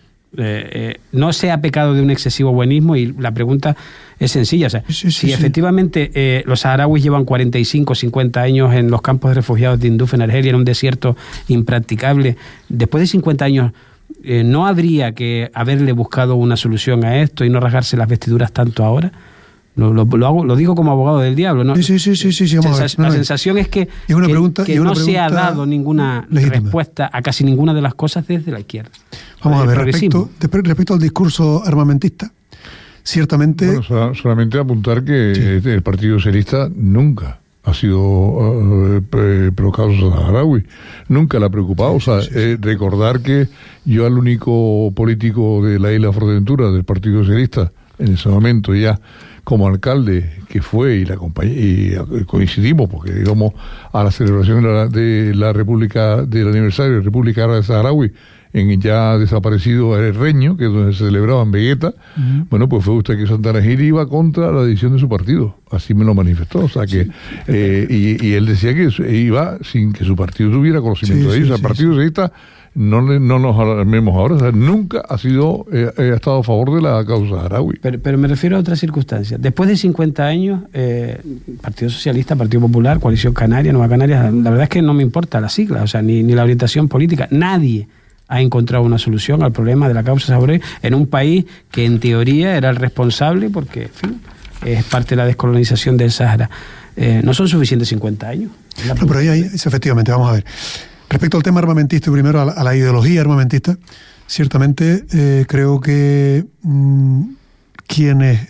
Eh, eh, no se ha pecado de un excesivo buenismo y la pregunta es sencilla. O sea, sí, sí, si sí. efectivamente eh, los saharauis llevan cuarenta y cinco, cincuenta años en los campos de refugiados de Tinduf en Argelia, en un desierto impracticable, después de cincuenta años eh, ¿no habría que haberle buscado una solución a esto y no rasgarse las vestiduras tanto ahora? Lo, lo, lo, hago, lo digo como abogado del diablo, ¿no? Sí, sí, sí, sí, sí, sí vamos Sensa- a ver. No, la no, sensación es que, es una que, pregunta, que es una no se ha dado ninguna legítima. respuesta a casi ninguna de las cosas desde la izquierda. Vamos a ver, respecto, respecto al discurso armamentista, ciertamente... Bueno, solamente apuntar que sí. el Partido Socialista nunca ha sido uh, pro causa saharaui, nunca le ha preocupado. Sí, o sea, sí, sí. Eh, recordar que yo al único político de la isla Fuerteventura del Partido Socialista en ese momento ya como alcalde que fue y la compañía y coincidimos porque íbamos a la celebración de la, de la República del aniversario de la República Árabe Saharaui en ya desaparecido el Reño, que es donde se celebraba en Vegueta. Uh-huh. Bueno, pues fue usted que Santana Gil iba contra la decisión de su partido, así me lo manifestó, o sea que sí. eh, y, y él decía que iba sin que su partido tuviera conocimiento sí, de ello, sí, o sea, el Partido Socialista sí. No, le, no nos alarmemos ahora, o sea, nunca ha sido eh, ha estado a favor de la causa saharaui. Pero, pero me refiero a otras circunstancias. Después de cincuenta años, eh, Partido Socialista, Partido Popular, Coalición Canaria, Nueva Canarias, la verdad es que no me importa la sigla, o sea, ni, ni la orientación política. Nadie ha encontrado una solución al problema de la causa saharaui en un país que en teoría era el responsable porque, en fin, es parte de la descolonización del Sahara. Eh, no son suficientes cincuenta años. No, pero ahí, ahí, efectivamente, vamos a ver. Respecto al tema armamentista, primero a la, a la ideología armamentista, ciertamente eh, creo que mmm, quienes,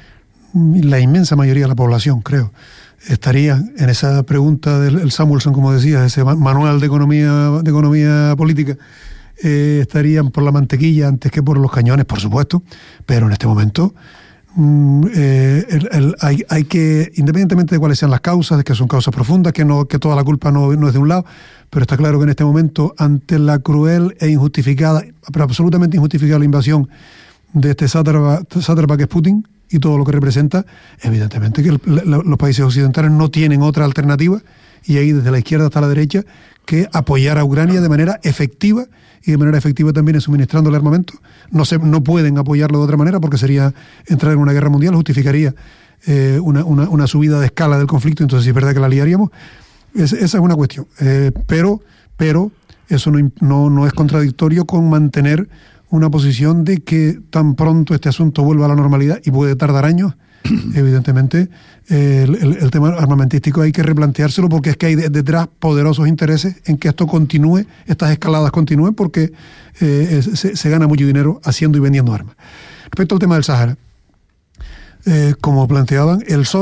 la inmensa mayoría de la población, creo, estarían en esa pregunta del Samuelson, como decías, ese manual de economía, de economía política, eh, estarían por la mantequilla antes que por los cañones, por supuesto, pero en este momento mm, eh, el, el, hay, hay que, independientemente de cuáles sean las causas, de que son causas profundas, que no que toda la culpa no, no es de un lado, pero está claro que en este momento, ante la cruel e injustificada, pero absolutamente injustificada invasión de este sátrapa, sátrapa que es Putin y todo lo que representa, evidentemente que el, la, los países occidentales no tienen otra alternativa, y ahí desde la izquierda hasta la derecha, que apoyar a Ucrania de manera efectiva, y de manera efectiva también en suministrando el armamento. No, se, no pueden apoyarlo de otra manera porque sería entrar en una guerra mundial, justificaría eh, una, una, una subida de escala del conflicto, entonces sí es verdad que la liaríamos. Es, esa es una cuestión, eh, pero pero eso no, no, no es contradictorio con mantener una posición de que tan pronto este asunto vuelva a la normalidad, y puede tardar años, evidentemente eh, el, el, el tema armamentístico hay que replanteárselo, porque es que hay de, detrás poderosos intereses en que esto continúe, estas escaladas continúen, porque eh, se, se gana mucho dinero haciendo y vendiendo armas. Respecto al tema del Sáhara, eh, como planteaban, el P S O E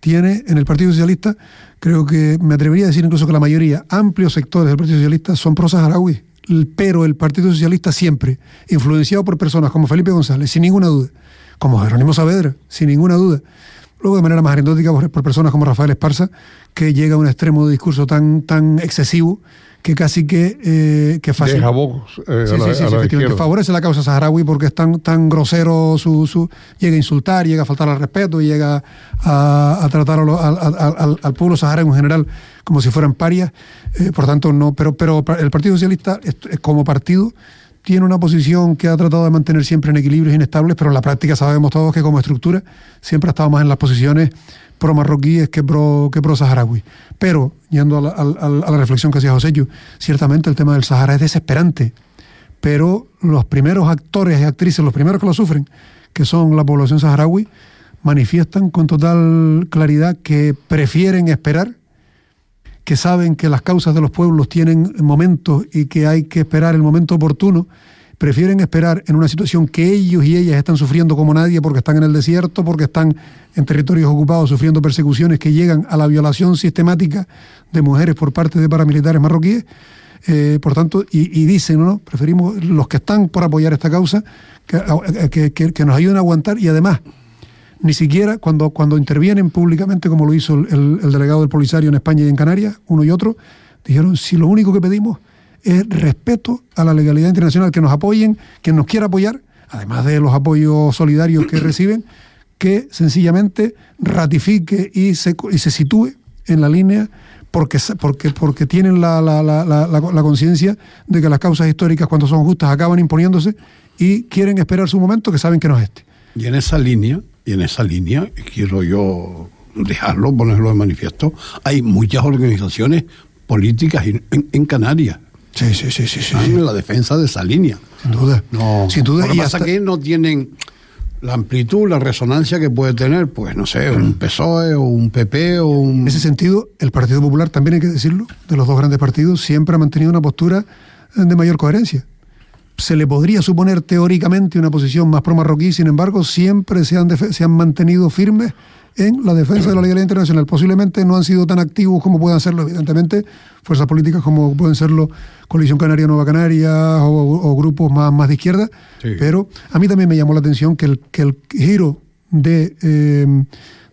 tiene en el Partido Socialista, creo que me atrevería a decir incluso que la mayoría, amplios sectores del Partido Socialista son pro-saharauis, pero el Partido Socialista siempre, influenciado por personas como Felipe González, sin ninguna duda, como Jerónimo Saavedra, sin ninguna duda, luego de manera más anecdótica por, por personas como Rafael Esparza, que llega a un extremo de discurso tan, tan excesivo que casi que, eh, que fácil. Deja bocos, eh, sí, a la, sí, sí, a sí, la efectivamente. Favorece la causa saharaui porque es tan, tan grosero, su, su, llega a insultar, llega a faltar al respeto, y llega a, a tratar a lo, a, a, al, al pueblo saharaui en general como si fueran parias. Eh, por tanto, no, pero, pero el Partido Socialista, como partido, tiene una posición que ha tratado de mantener siempre en equilibrios inestables, pero en la práctica sabemos todos que como estructura siempre ha estado más en las posiciones pro marroquíes que pro, que pro saharaui. Pero, yendo a la, a, a la reflexión que hacía José Yu, ciertamente el tema del Sahara es desesperante, pero los primeros actores y actrices, los primeros que lo sufren, que son la población saharaui, manifiestan con total claridad que prefieren esperar, que saben que las causas de los pueblos tienen momentos y que hay que esperar el momento oportuno, prefieren esperar en una situación que ellos y ellas están sufriendo como nadie, porque están en el desierto, porque están en territorios ocupados sufriendo persecuciones que llegan a la violación sistemática de mujeres por parte de paramilitares marroquíes. Eh, por tanto, y, y dicen, ¿no? Preferimos los que están por apoyar esta causa que, que, que, que nos ayuden a aguantar, y además ni siquiera cuando, cuando intervienen públicamente, como lo hizo el, el delegado del Polisario en España y en Canarias, uno y otro, dijeron, si lo único que pedimos es respeto a la legalidad internacional, que nos apoyen, quien nos quiera apoyar, además de los apoyos solidarios que reciben, que sencillamente ratifique y se, y se sitúe en la línea, porque, porque, porque tienen la, la, la, la, la, la conciencia de que las causas históricas, cuando son justas, acaban imponiéndose, y quieren esperar su momento, que saben que no es este. Y en esa línea, y en esa línea, quiero yo dejarlo, ponerlo de manifiesto, hay muchas organizaciones políticas en, en Canarias. Sí, sí, sí, sí, sí. En la defensa de esa línea. Sin duda. No, Sin duda. Lo que y pasa hasta... que no tienen la amplitud, la resonancia que puede tener, pues no sé, un P S O E o un P P o un... En ese sentido, el Partido Popular, también hay que decirlo, de los dos grandes partidos, siempre ha mantenido una postura de mayor coherencia. Se le podría suponer teóricamente una posición más pro-marroquí, sin embargo, siempre se han, se han mantenido firmes en la defensa de la legalidad internacional. Posiblemente no han sido tan activos como puedan serlo, evidentemente, fuerzas políticas como pueden serlo Coalición Canaria Nueva Canarias o, o grupos más, más de izquierda, sí. Pero a mí también me llamó la atención que el, que el giro de, eh,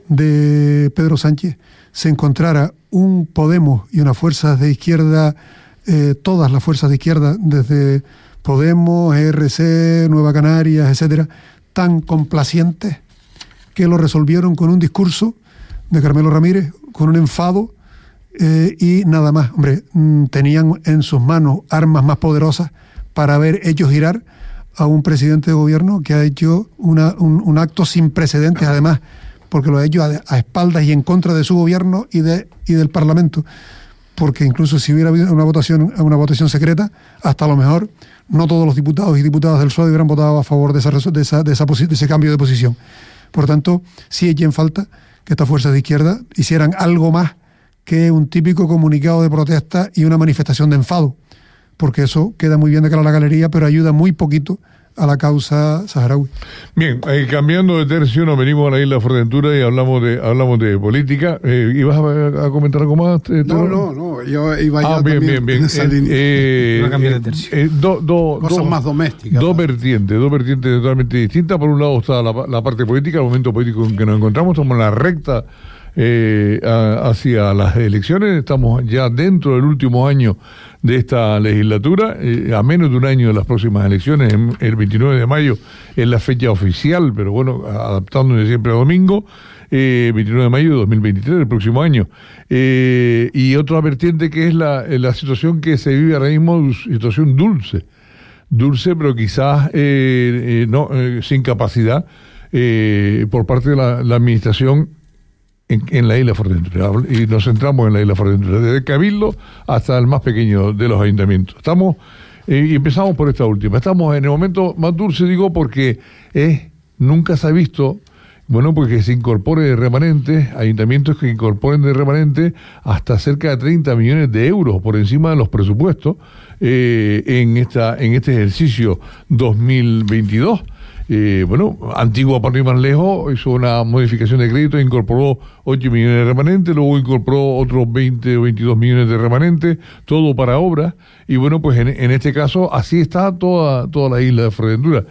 de Pedro Sánchez se encontrara un Podemos y unas fuerzas de izquierda, eh, todas las fuerzas de izquierda, desde Podemos, E R C, Nueva Canarias, etcétera, tan complacientes, que lo resolvieron con un discurso de Carmelo Ramírez, con un enfado, eh, y nada más. Hombre, tenían en sus manos armas más poderosas para haber hecho girar a un presidente de gobierno que ha hecho una, un, un acto sin precedentes, además, porque lo ha hecho a, a espaldas y en contra de su gobierno y, de, y del Parlamento. Porque incluso si hubiera habido una votación, una votación secreta, hasta a lo mejor no todos los diputados y diputadas del P S O E hubieran votado a favor de, esa, de, esa, de, esa, de ese cambio de posición. Por tanto, sí eché en falta que estas fuerzas de izquierda hicieran algo más que un típico comunicado de protesta y una manifestación de enfado, porque eso queda muy bien de cara a la galería, pero ayuda muy poquito a la causa saharaui. Bien, eh, cambiando de tercio, nos venimos a la isla Fuerteventura y hablamos de hablamos de política. Eh, ¿Ibas a, a comentar algo más? Eh, no, no, no, yo iba ya ah, bien, también bien, bien. en esa eh, línea. Eh, a cambiar de tercio. Eh, do, do, Cosas do, más domésticas. Dos ¿no? vertientes, dos vertientes totalmente distintas. Por un lado está la, la parte política, el momento político en que nos encontramos, estamos en la recta eh, a, hacia las elecciones, estamos ya dentro del último año de esta legislatura, eh, a menos de un año de las próximas elecciones. El veintinueve de mayo es la fecha oficial, pero bueno, adaptándose siempre a domingo, eh, veintinueve de mayo de dos mil veintitrés, el próximo año. Eh, y otra vertiente que es la, la situación que se vive ahora mismo, situación dulce, dulce, pero quizás eh, eh, no eh, sin capacidad eh, por parte de la, la administración En, en la isla Fuerteventura, y nos centramos en la isla Fuerteventura, desde el Cabildo hasta el más pequeño de los ayuntamientos. Estamos, eh, y empezamos por esta última, estamos en el momento más dulce, digo, porque es, nunca se ha visto, bueno, porque se incorpore de remanentes, ayuntamientos que incorporen de remanentes hasta cerca de treinta millones de euros por encima de los presupuestos eh, en, esta, en este ejercicio dos mil veintidós. Eh, bueno, Antigua, para ir más lejos, hizo una modificación de crédito, incorporó ocho millones de remanentes, luego incorporó otros veinte o veintidós millones de remanentes, todo para obras. Y bueno, pues en, en este caso, así está toda, toda la isla de Fuerteventura.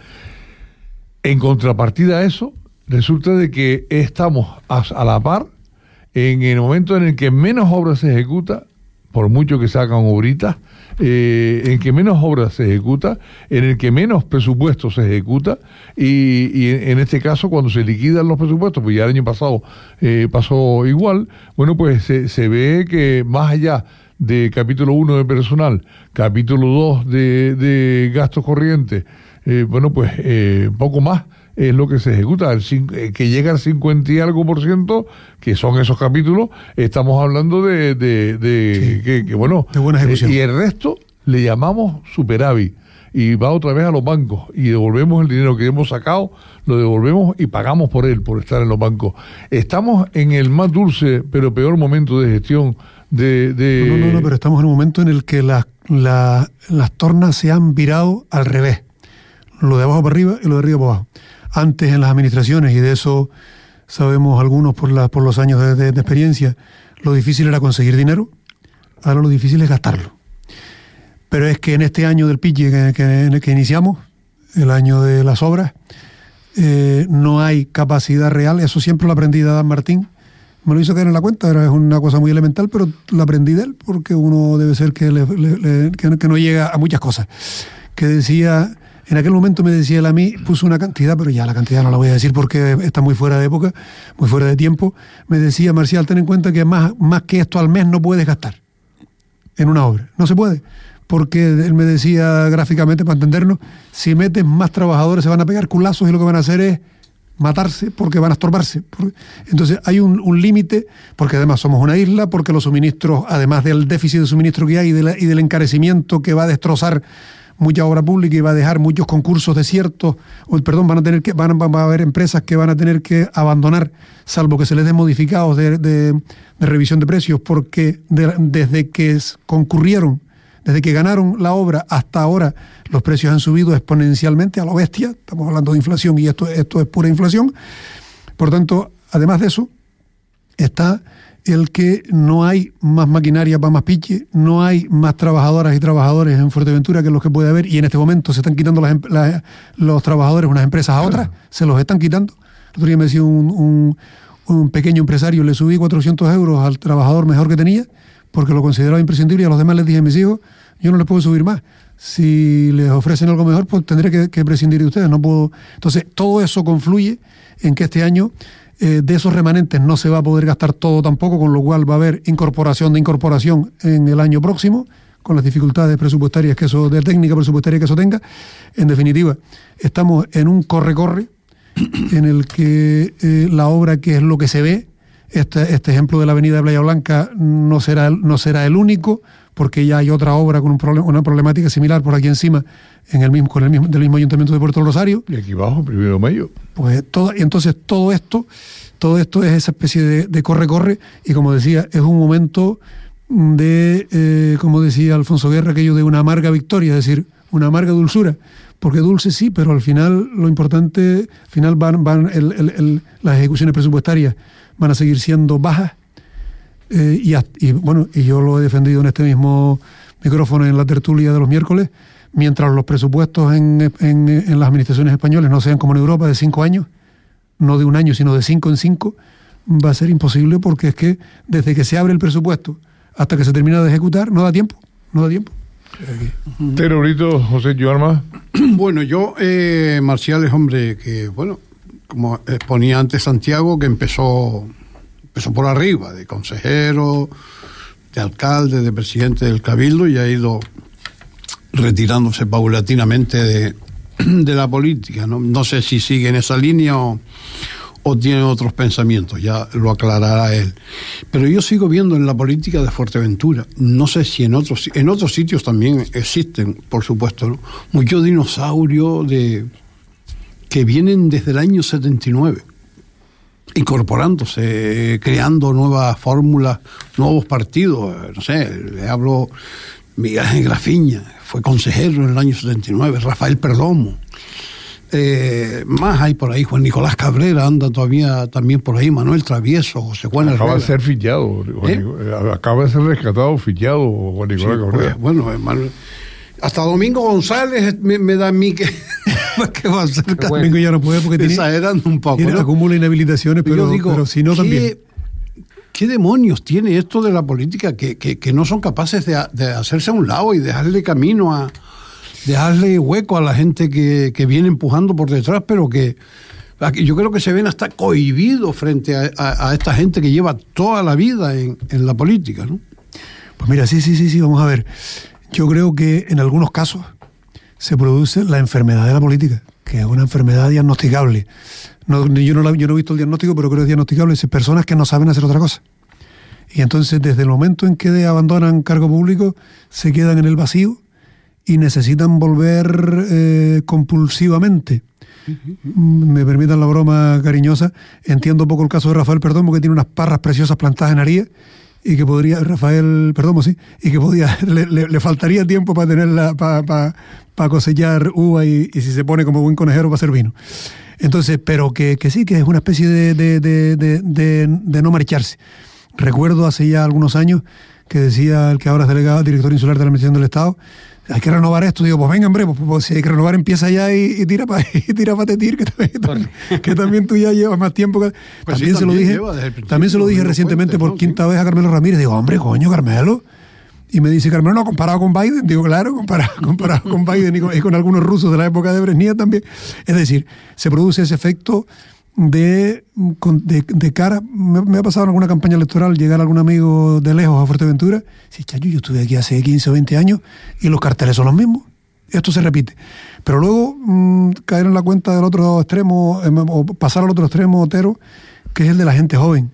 En contrapartida a eso, resulta de que estamos a, a la par en el momento en el que menos obras se ejecuta, por mucho que sacan obritas, eh, en el que menos obras se ejecuta, en el que menos presupuesto se ejecuta, y, y en este caso cuando se liquidan los presupuestos, pues ya el año pasado eh, pasó igual, bueno, pues se, se ve que más allá de capítulo uno de personal, capítulo dos de, de gastos corrientes, eh, bueno, pues eh, poco más es lo que se ejecuta, el, que llega al cincuenta y algo por ciento, que son esos capítulos, estamos hablando de, de, de sí, que, que bueno, de buena ejecución. Eh, y el resto le llamamos superávit, y va otra vez a los bancos, y devolvemos el dinero que hemos sacado, lo devolvemos y pagamos por él, por estar en los bancos. Estamos en el más dulce, pero peor momento de gestión de... de... No, no, no, pero estamos en un momento en el que las, la, las tornas se han virado al revés, lo de abajo para arriba y lo de arriba para abajo. Antes en las administraciones, y de eso sabemos algunos por, la, por los años de, de, de experiencia, lo difícil era conseguir dinero, ahora lo difícil es gastarlo. Pero es que en este año del pille que, que, en el que iniciamos, el año de las obras, eh, no hay capacidad real, eso siempre lo aprendí de Adán Martín, me lo hizo caer en la cuenta, era una cosa muy elemental, pero lo aprendí de él, porque uno debe ser que, le, le, le, que, que no llega a muchas cosas, que decía... En aquel momento me decía él a mí, puso una cantidad, pero ya la cantidad no la voy a decir porque está muy fuera de época, muy fuera de tiempo. Me decía, Marcial, ten en cuenta que más, más que esto al mes no puedes gastar en una obra. No se puede. Porque él me decía gráficamente, para entendernos, si metes más trabajadores se van a pegar culazos y lo que van a hacer es matarse porque van a estorbarse. Entonces hay un, un límite, porque además somos una isla, porque los suministros, además del déficit de suministro que hay y, de la, y del encarecimiento que va a destrozar mucha obra pública y va a dejar muchos concursos desiertos, o, perdón, van a tener que, van, van a haber empresas que van a tener que abandonar, salvo que se les den modificados de, de, de revisión de precios, porque de, desde que concurrieron, desde que ganaron la obra hasta ahora, los precios han subido exponencialmente a lo bestia, estamos hablando de inflación y esto, esto es pura inflación. Por tanto, además de eso, está el que no hay más maquinaria para más piche, no hay más trabajadoras y trabajadores en Fuerteventura que los que puede haber, y en este momento se están quitando las, las, los trabajadores unas empresas a otras, se los están quitando. El otro día me decía un, un, un pequeño empresario, le subí cuatrocientos euros al trabajador mejor que tenía, porque lo consideraba imprescindible, y a los demás les dije a mis hijos, yo no les puedo subir más. Si les ofrecen algo mejor, pues tendré que, que prescindir de ustedes, no puedo. Entonces, todo eso confluye en que este año Eh, de esos remanentes no se va a poder gastar todo tampoco, con lo cual va a haber incorporación de incorporación en el año próximo, con las dificultades presupuestarias que eso, de técnica presupuestaria que eso tenga. En definitiva, estamos en un corre-corre en el que eh, la obra, que es lo que se ve, este, este ejemplo de la avenida de Playa Blanca no será, no será el único, porque ya hay otra obra con un problema, una problemática similar por aquí encima, en el mismo, con el mismo, del mismo ayuntamiento de Puerto del Rosario. Y aquí abajo, primero de mayo. Pues todo, y entonces todo esto, todo esto es esa especie de, de corre-corre, y como decía, es un momento de, eh, como decía Alfonso Guerra, aquello de una amarga victoria, es decir, una amarga dulzura, porque dulce sí, pero al final lo importante, al final van, van el, el, el, las ejecuciones presupuestarias van a seguir siendo bajas, eh, y, y bueno, y yo lo he defendido en este mismo micrófono en la tertulia de los miércoles, mientras los presupuestos en, en, en las administraciones españolas no sean como en Europa de cinco años, no de un año, sino de cinco en cinco, va a ser imposible, porque es que desde que se abre el presupuesto hasta que se termina de ejecutar, no da tiempo, no da tiempo. Terrorito, José Joarma. Bueno, yo, eh, Marcial es hombre que, bueno, como exponía antes Santiago, que empezó, empezó por arriba, de consejero, de alcalde, de presidente del Cabildo, y ha ido retirándose paulatinamente de, de la política, ¿no? No sé si sigue en esa línea o, o tiene otros pensamientos, ya lo aclarará él. Pero yo sigo viendo en la política de Fuerteventura, no sé si en otros, en otros sitios también existen, por supuesto, ¿no?, muchos dinosaurios de, que vienen desde el año setenta y nueve, incorporándose, creando nuevas fórmulas, nuevos partidos. No sé, le hablo Miguel Ángel Grafiña, fue consejero en el año setenta y nueve, Rafael Perdomo, Eh, más hay por ahí, Juan Nicolás Cabrera anda todavía también por ahí, Manuel Travieso, José Juan Acaba Herrera. de ser fichado, Juan ¿Eh? Nicolás, acaba de ser rescatado, fichado Juan Nicolás Sí, Cabrera. pues, bueno, Manuel, hasta Domingo González me, me da a mí que, que va a ser Bueno. Domingo ya no puede porque tiene, exagerando un poco, tiene ¿no? acumula inhabilitaciones, pero, Yo digo, pero si no ¿qué, también. ¿qué demonios tiene esto de la política que, que, que no son capaces de, de hacerse a un lado y dejarle camino a dejarle hueco a la gente que, que viene empujando por detrás, pero que yo creo que se ven hasta cohibidos frente a, a, a esta gente que lleva toda la vida en, en la política, ¿no? Pues mira, sí, sí, sí, sí, vamos a ver. Yo creo que en algunos casos se produce la enfermedad de la política, que es una enfermedad diagnosticable. No, yo, no la, yo no he visto el diagnóstico, pero creo que es diagnosticable. Es personas que no saben hacer otra cosa. Y entonces, desde el momento en que abandonan cargo público, se quedan en el vacío y necesitan volver eh, compulsivamente. Uh-huh. Me permitan la broma cariñosa. Entiendo un poco el caso de Rafael Perdomo, que tiene unas parras preciosas plantadas en Aríes, y que podría, Rafael Perdomo, sí, y que podía, le, le, le faltaría tiempo para tenerla, para, para, para cosechar uva y, y si se pone como buen conejero para hacer vino. Entonces, pero que, que sí, que es una especie de, de, de, de, de, de no marcharse. Recuerdo hace ya algunos años que decía el que ahora es delegado, director insular de la Administración del Estado, hay que renovar esto. Digo, pues venga, hombre, pues, pues si hay que renovar, empieza ya y, y tira para tira pa Tetir, que también, que también tú ya llevas más tiempo. Que, pues también, sí, también se lo dije, también se lo dije recientemente Puente, por ¿no? quinta ¿Sí? vez a Carmelo Ramírez. Digo, hombre, coño, Carmelo. Y me dice, Carmelo, no, comparado con Biden. Digo, claro, comparado, comparado con Biden y con, y con algunos rusos de la época de Brezhnev también. Es decir, se produce ese efecto de, de, de cara. Me, me ha pasado en alguna campaña electoral llegar a algún amigo de lejos a Fuerteventura. Sí, chayo, yo estuve aquí hace quince o veinte años y los carteles son los mismos. Esto se repite. Pero luego mmm, caer en la cuenta del otro extremo, eh, o pasar al otro extremo, Otero, que es el de la gente joven.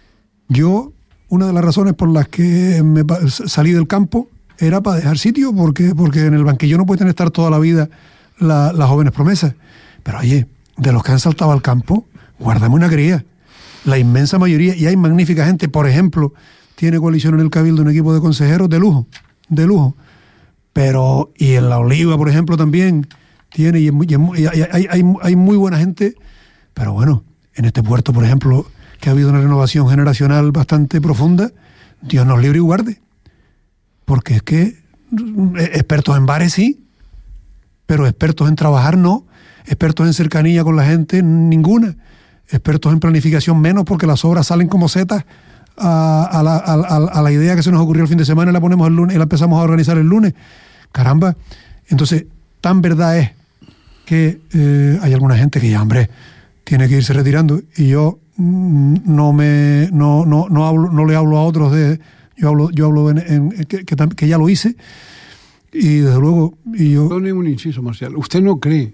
Yo, una de las razones por las que me salí del campo era para dejar sitio, porque, porque en el banquillo no pueden estar toda la vida la, las jóvenes promesas. Pero oye, de los que han saltado al campo, guárdame una cría. La inmensa mayoría, y hay magnífica gente, por ejemplo, tiene coalición en el Cabildo un equipo de consejeros de lujo, de lujo. Pero, y en La Oliva, por ejemplo, también tiene, y, es muy, y, es muy, y hay, hay, hay, hay muy buena gente, pero bueno, en este puerto, por ejemplo, que ha habido una renovación generacional bastante profunda, Dios nos libre y guarde. Porque es que expertos en bares sí, pero expertos en trabajar no, expertos en cercanía con la gente ninguna, expertos en planificación menos, porque las obras salen como setas a, a, la, a, a la idea que se nos ocurrió el fin de semana y la ponemos el lunes y la empezamos a organizar el lunes. Caramba, entonces tan verdad es que eh, hay alguna gente que ya, hombre, tiene que irse retirando, y yo no me no no no hablo no le hablo a otros de yo hablo yo hablo en, en, que, que, que ya lo hice, y desde luego y yo Pone un inciso, Marcial. ¿Usted no cree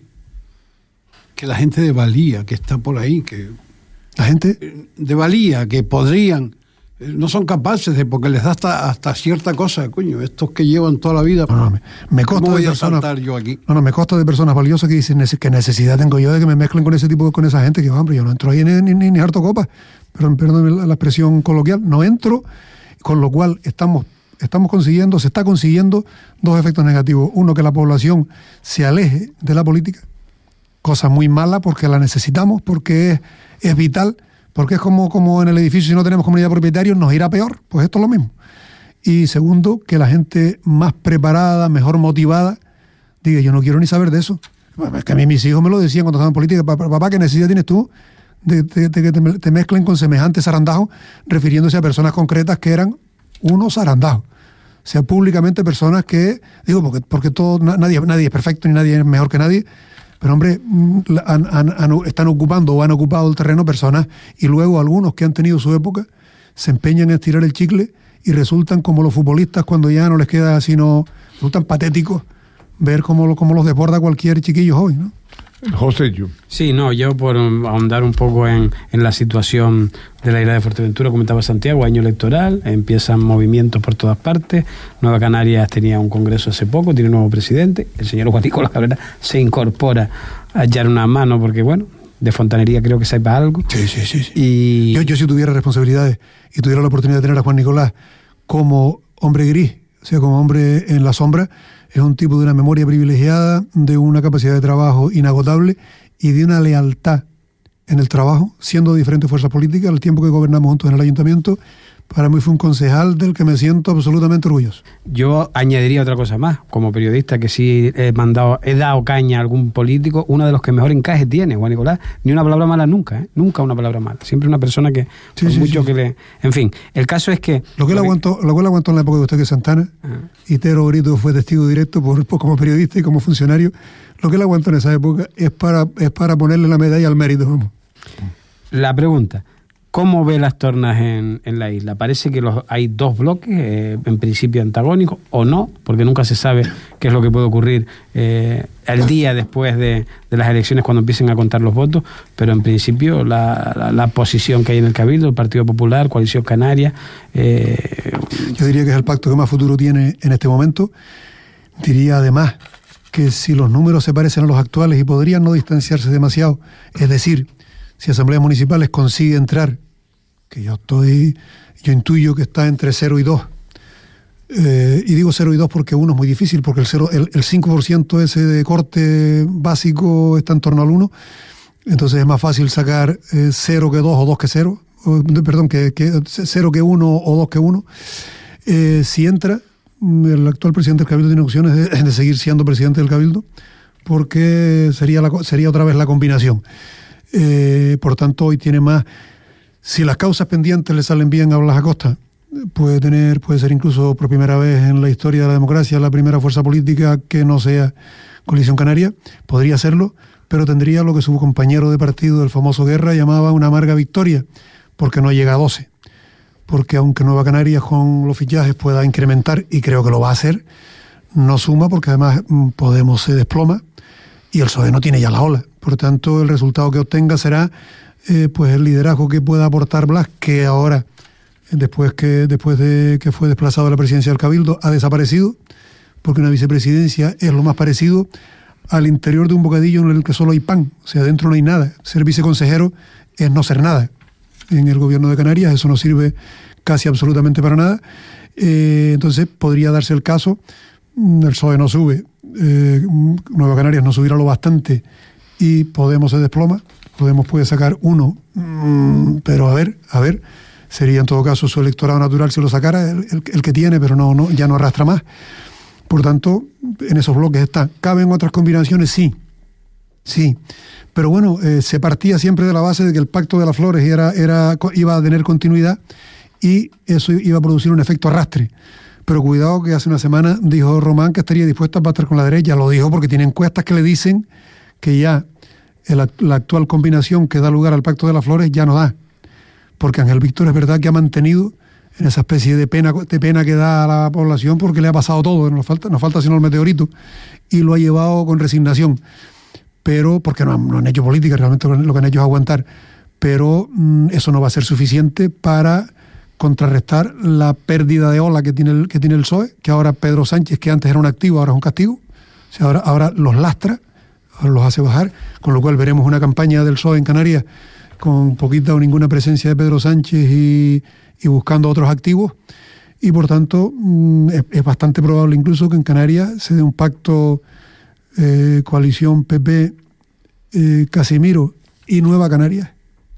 que la gente de valía que está por ahí, que la gente de valía que podrían, no son capaces de, porque les da hasta, hasta cierta cosa, coño, estos que llevan toda la vida, no, no, me, me consta ¿cómo voy de a personas, saltar yo aquí? No, no, me consta de personas valiosas que dicen que necesidad tengo yo de que me mezclen con ese tipo, con esa gente, que hombre, yo no entro ahí ni, ni, ni, ni harto copa, perdón, perdón la expresión coloquial, no entro, con lo cual estamos, estamos consiguiendo, se está consiguiendo dos efectos negativos. Uno, que la población se aleje de la política, cosa muy mala porque la necesitamos, porque es, es vital, porque es como, como en el edificio, si no tenemos comunidad de propietarios nos irá peor, pues esto es lo mismo. Y segundo, que la gente más preparada, mejor motivada, diga, yo no quiero ni saber de eso. Es que a mí mis hijos me lo decían cuando estaban en política, papá, ¿qué necesidad tienes tú de, de, de que te, te mezclen con semejantes zarandajos, refiriéndose a personas concretas que eran unos zarandajos? O sea, públicamente personas que, digo, porque, porque todo, nadie, nadie es perfecto ni nadie es mejor que nadie, pero hombre, han, han, han, están ocupando o han ocupado el terreno personas, y luego algunos que han tenido su época se empeñan en estirar el chicle y resultan como los futbolistas cuando ya no les queda sino, resultan patéticos ver cómo, cómo los desborda cualquier chiquillo joven, ¿no? José, yo. Sí, no, yo por ahondar un poco en, en la situación de la isla de Fuerteventura, comentaba Santiago, año electoral, empiezan movimientos por todas partes. Nueva Canarias tenía un congreso hace poco, tiene un nuevo presidente, el señor Juan Nicolás Cabrera se incorpora a echar una mano, porque bueno, de fontanería creo que sepa algo. Sí, sí, sí. sí. Y yo, yo si tuviera responsabilidades y tuviera la oportunidad de tener a Juan Nicolás como hombre gris, o sea, como hombre en la sombra, es un tipo de una memoria privilegiada, de una capacidad de trabajo inagotable y de una lealtad en el trabajo, siendo de diferentes fuerzas políticas. El tiempo que gobernamos juntos en el ayuntamiento, para mí fue un concejal del que me siento absolutamente orgulloso. Yo añadiría otra cosa más, como periodista que sí he mandado, he dado caña a algún político, uno de los que mejor encaje tiene, Juan Nicolás, ni una palabra mala nunca, ¿eh? Nunca una palabra mala, siempre una persona que, sí, por sí, mucho sí. que le... En fin, el caso es que... Lo que él aguantó, lo que él aguantó en la época de usted que es Santana, Ajá. y Tero Brito fue testigo directo por, por, como periodista y como funcionario, lo que él aguantó en esa época es para, es para ponerle la medalla al mérito, vamos. La pregunta, ¿cómo ve las tornas en, en la isla? Parece que los, hay dos bloques, eh, en principio antagónicos, o no, porque nunca se sabe qué es lo que puede ocurrir eh, el día después de, de las elecciones cuando empiecen a contar los votos, pero en principio la, la, la posición que hay en el Cabildo, el Partido Popular, Coalición Canaria... Eh, Yo diría que es el pacto que más futuro tiene en este momento. Diría además que si los números se parecen a los actuales y podrían no distanciarse demasiado, es decir, si asambleas municipales consigue entrar, que yo estoy, yo intuyo que está entre cero y dos, eh, y digo cero y dos porque uno es muy difícil, porque el, cero, el, el cinco por ciento ese de corte básico está en torno al uno, entonces es más fácil sacar eh, cero que dos o dos que cero, o, perdón, que, que cero que uno o dos que uno. Eh, si entra, el actual presidente del Cabildo tiene opciones de, de seguir siendo presidente del Cabildo, porque sería, la, sería otra vez la combinación. Eh, por tanto, hoy tiene más. Si las causas pendientes le salen bien a Blas Acosta, puede tener, puede ser incluso por primera vez en la historia de la democracia la primera fuerza política que no sea Coalición Canaria, podría serlo, pero tendría lo que su compañero de partido, el famoso Guerra, llamaba una amarga victoria, porque no llega a doce. Porque aunque Nueva Canarias con los fichajes pueda incrementar, y creo que lo va a hacer, no suma, porque además Podemos se desploma y el P S O E no tiene ya la ola. Por tanto, el resultado que obtenga será eh, pues el liderazgo que pueda aportar Blas, que ahora, después que después de que fue desplazado de la presidencia del Cabildo, ha desaparecido, porque una vicepresidencia es lo más parecido al interior de un bocadillo en el que solo hay pan, o sea, dentro no hay nada. Ser viceconsejero es no ser nada. En el gobierno de Canarias eso no sirve casi absolutamente para nada. Eh, entonces podría darse el caso, el P S O E no sube, eh, Nueva Canarias no subirá lo bastante y Podemos se desploma. Podemos puede sacar uno, mm, pero a ver, a ver, sería en todo caso su electorado natural si lo sacara, el, el, el que tiene, pero no, no, ya no arrastra más. Por tanto, en esos bloques está. ¿Caben otras combinaciones? Sí, sí. Pero bueno, eh, se partía siempre de la base de que el Pacto de las Flores era, era, iba a tener continuidad y eso iba a producir un efecto arrastre. Pero cuidado que hace una semana dijo Román que estaría dispuesto a pactar con la derecha. Lo dijo porque tiene encuestas que le dicen que ya el, la actual combinación que da lugar al Pacto de las Flores ya no da. Porque Ángel Víctor es verdad que ha mantenido en esa especie de pena, de pena que da a la población porque le ha pasado todo, nos falta, nos falta sino el meteorito, y lo ha llevado con resignación. Pero, porque no han, no han hecho política, realmente lo que han hecho es aguantar, pero mmm, eso no va a ser suficiente para contrarrestar la pérdida de ola que tiene el, que tiene el P S O E, que ahora Pedro Sánchez, que antes era un activo, ahora es un castigo, o sea, ahora, ahora los lastra, ahora los hace bajar, con lo cual veremos una campaña del P S O E en Canarias con poquita o ninguna presencia de Pedro Sánchez y, y buscando otros activos, y por tanto mmm, es, es bastante probable incluso que en Canarias se dé un pacto Eh, coalición P P, eh, Casimiro y Nueva Canarias,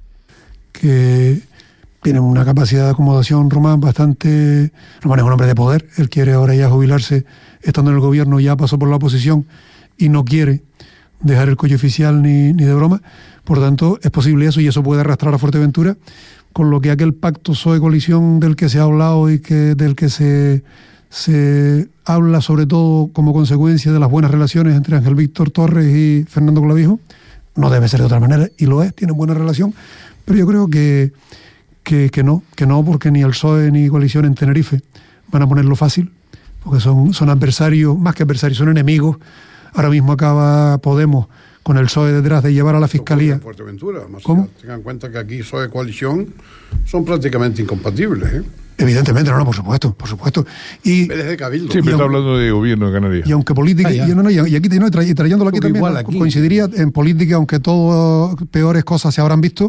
que tienen una capacidad de acomodación. Román bastante... Román es un hombre de poder, él quiere ahora ya jubilarse estando en el gobierno, ya pasó por la oposición y no quiere dejar el cuello oficial ni, ni de broma. Por tanto, es posible eso, y eso puede arrastrar a Fuerteventura, con lo que aquel pacto P S O E-coalición del que se ha hablado y que del que se... se habla sobre todo como consecuencia de las buenas relaciones entre Ángel Víctor Torres y Fernando Clavijo, no debe ser de otra manera, y lo es, tienen buena relación, pero yo creo que, que, que no, que no, porque ni el P S O E ni Coalición en Tenerife van a ponerlo fácil, porque son, son adversarios, más que adversarios, son enemigos. Ahora mismo acaba Podemos con el P S O E detrás de llevar a la Fiscalía. En Fuerteventura, además, ¿Cómo? Tengan en cuenta que aquí P S O E y Coalición son prácticamente incompatibles, ¿eh? Evidentemente, no, no, por supuesto, por supuesto. Y, Desde Cabildo. Siempre Y está aun- hablando de gobierno de Canarias. y aunque política, Ah, ya. y, no, no, y aquí no, y tra- y trayéndolo aquí Porque también, igual ¿no? aquí. coincidiría en política, aunque todo peores cosas se habrán visto,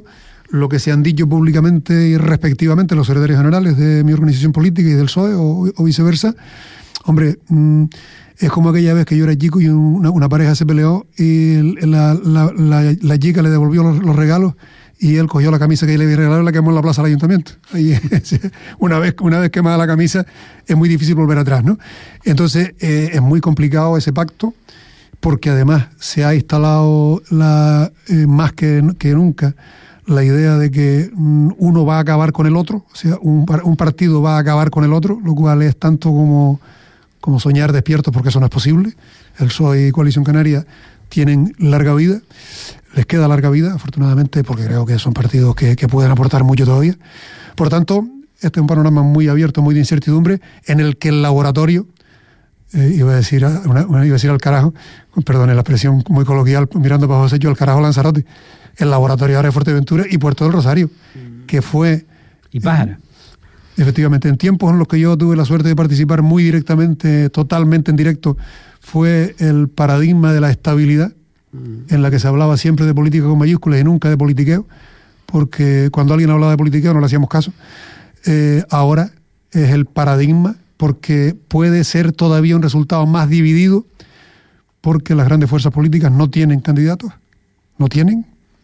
lo que se han dicho públicamente y respectivamente los secretarios generales de mi organización política y del P S O E o, o viceversa, hombre, mmm, es como aquella vez que yo era chico y una, una pareja se peleó y la, la, la, la chica le devolvió los, los regalos y él cogió la camisa que le había regalado y la quemó en la plaza del ayuntamiento. Ahí, una vez, una vez quemada la camisa es muy difícil volver atrás, ¿no? Entonces eh, es muy complicado ese pacto, porque además se ha instalado la, eh, más que, que nunca la idea de que mm, uno va a acabar con el otro, o sea, un, un partido va a acabar con el otro, lo cual es tanto como, como soñar despiertos, porque eso no es posible. El P S O E y Coalición Canaria tienen larga vida, les queda larga vida, afortunadamente, porque creo que son partidos que, que pueden aportar mucho todavía. Por tanto, este es un panorama muy abierto, muy de incertidumbre, en el que el laboratorio, eh, iba a decir una, una, iba a decir al carajo, perdón, la expresión muy coloquial, mirando para José, yo al carajo Lanzarote, el laboratorio ahora de Fuerteventura y Puerto del Rosario, que fue... Y Pájara. Eh, efectivamente, en tiempos en los que yo tuve la suerte de participar muy directamente, totalmente en directo, fue el paradigma de la estabilidad, en la que se hablaba siempre de política con mayúsculas y nunca de politiqueo, porque cuando alguien hablaba de politiqueo no le hacíamos caso. Eh, ahora es el paradigma, porque puede ser todavía un resultado más dividido, porque las grandes fuerzas políticas no tienen candidatos, no tienen,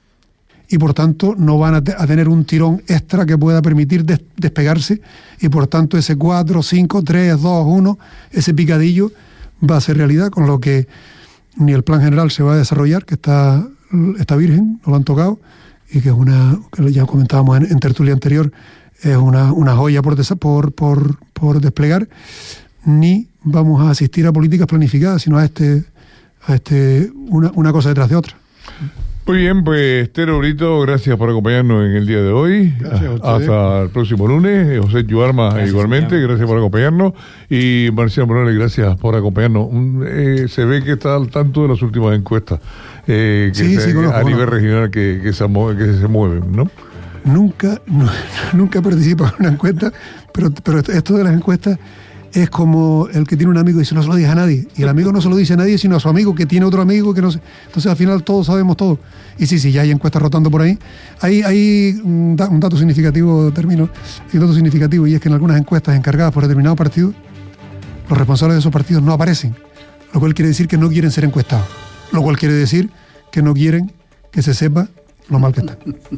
y por tanto no van a, te- a tener un tirón extra que pueda permitir des- despegarse, y por tanto ese cuatro, cinco, tres, dos, uno, ese picadillo va a ser realidad, con lo que ni el plan general se va a desarrollar, que está, está virgen, no lo han tocado, y que es una, que ya comentábamos en, en tertulia anterior, es una, una joya por, desa- por, por, por desplegar, ni vamos a asistir a políticas planificadas, sino a este, a este una, una cosa detrás de otra. Muy bien, pues Tero Brito, gracias por acompañarnos en el día de hoy. Gracias a ustedes. Hasta el próximo lunes. José Yuarma, Gracias, igualmente, Santiago. gracias por acompañarnos. Y Marcial Morales, gracias por acompañarnos. Un, eh, se ve que está al tanto de las últimas encuestas eh, que Sí, se- sí, conozco, a nivel conozco. regional que, que, se, mue- que se mueven, ¿no? Nunca, no, nunca participo en una encuesta, pero, pero esto de las encuestas es como el que tiene un amigo y dice no se lo diga a nadie, y el amigo no se lo dice a nadie sino a su amigo que tiene otro amigo que no sé. Entonces al final todos sabemos todo. Y sí, sí, ya hay encuestas rotando por ahí. Hay, hay un, da- un dato significativo, termino, hay un dato significativo, y es que en algunas encuestas encargadas por determinado partido, los responsables de esos partidos no aparecen, lo cual quiere decir que no quieren ser encuestados, lo cual quiere decir que no quieren que se sepa lo mal que están.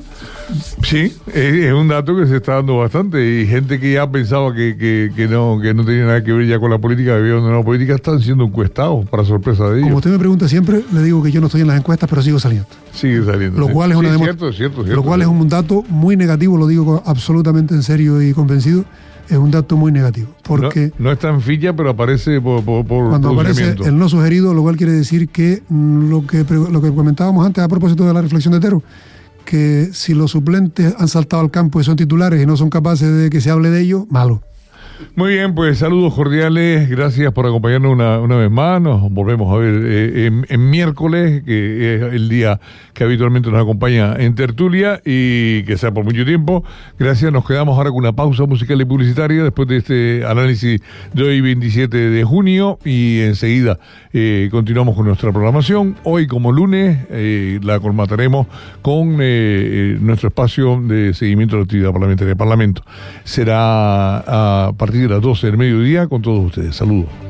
Sí, es, es un dato que se está dando bastante, y gente que ya pensaba que, que, que no que no tenía nada que ver ya con la política, que había una nueva política, están siendo encuestados, para sorpresa de ellos. Como usted me pregunta siempre, le digo que yo no estoy en las encuestas, pero sigo saliendo. Sigue saliendo. Lo sí. cual es una Sí, demo- cierto, cierto, cierto, Lo cual es cierto. un dato muy negativo, lo digo con- absolutamente en serio y convencido, es un dato muy negativo. Porque no, no está en filla, pero aparece por, por, por cuando aparece pronunciamiento. el no sugerido, lo cual quiere decir que mm, lo que pre- lo que comentábamos antes a propósito de la reflexión de Tero, que si los suplentes han saltado al campo y son titulares y no son capaces de que se hable de ellos, malo. Muy bien, pues saludos cordiales, gracias por acompañarnos una, una vez más. Nos volvemos a ver eh, en, en miércoles, que es el día que habitualmente nos acompaña en tertulia, y que sea por mucho tiempo. Gracias, nos quedamos ahora con una pausa musical y publicitaria después de este análisis de hoy veintisiete de junio, y enseguida eh, continuamos con nuestra programación. Hoy, como lunes, eh, la colmataremos con eh, eh, nuestro espacio de seguimiento de la actividad parlamentaria del Parlamento. Será a partir de las doce del mediodía con todos ustedes. Saludos.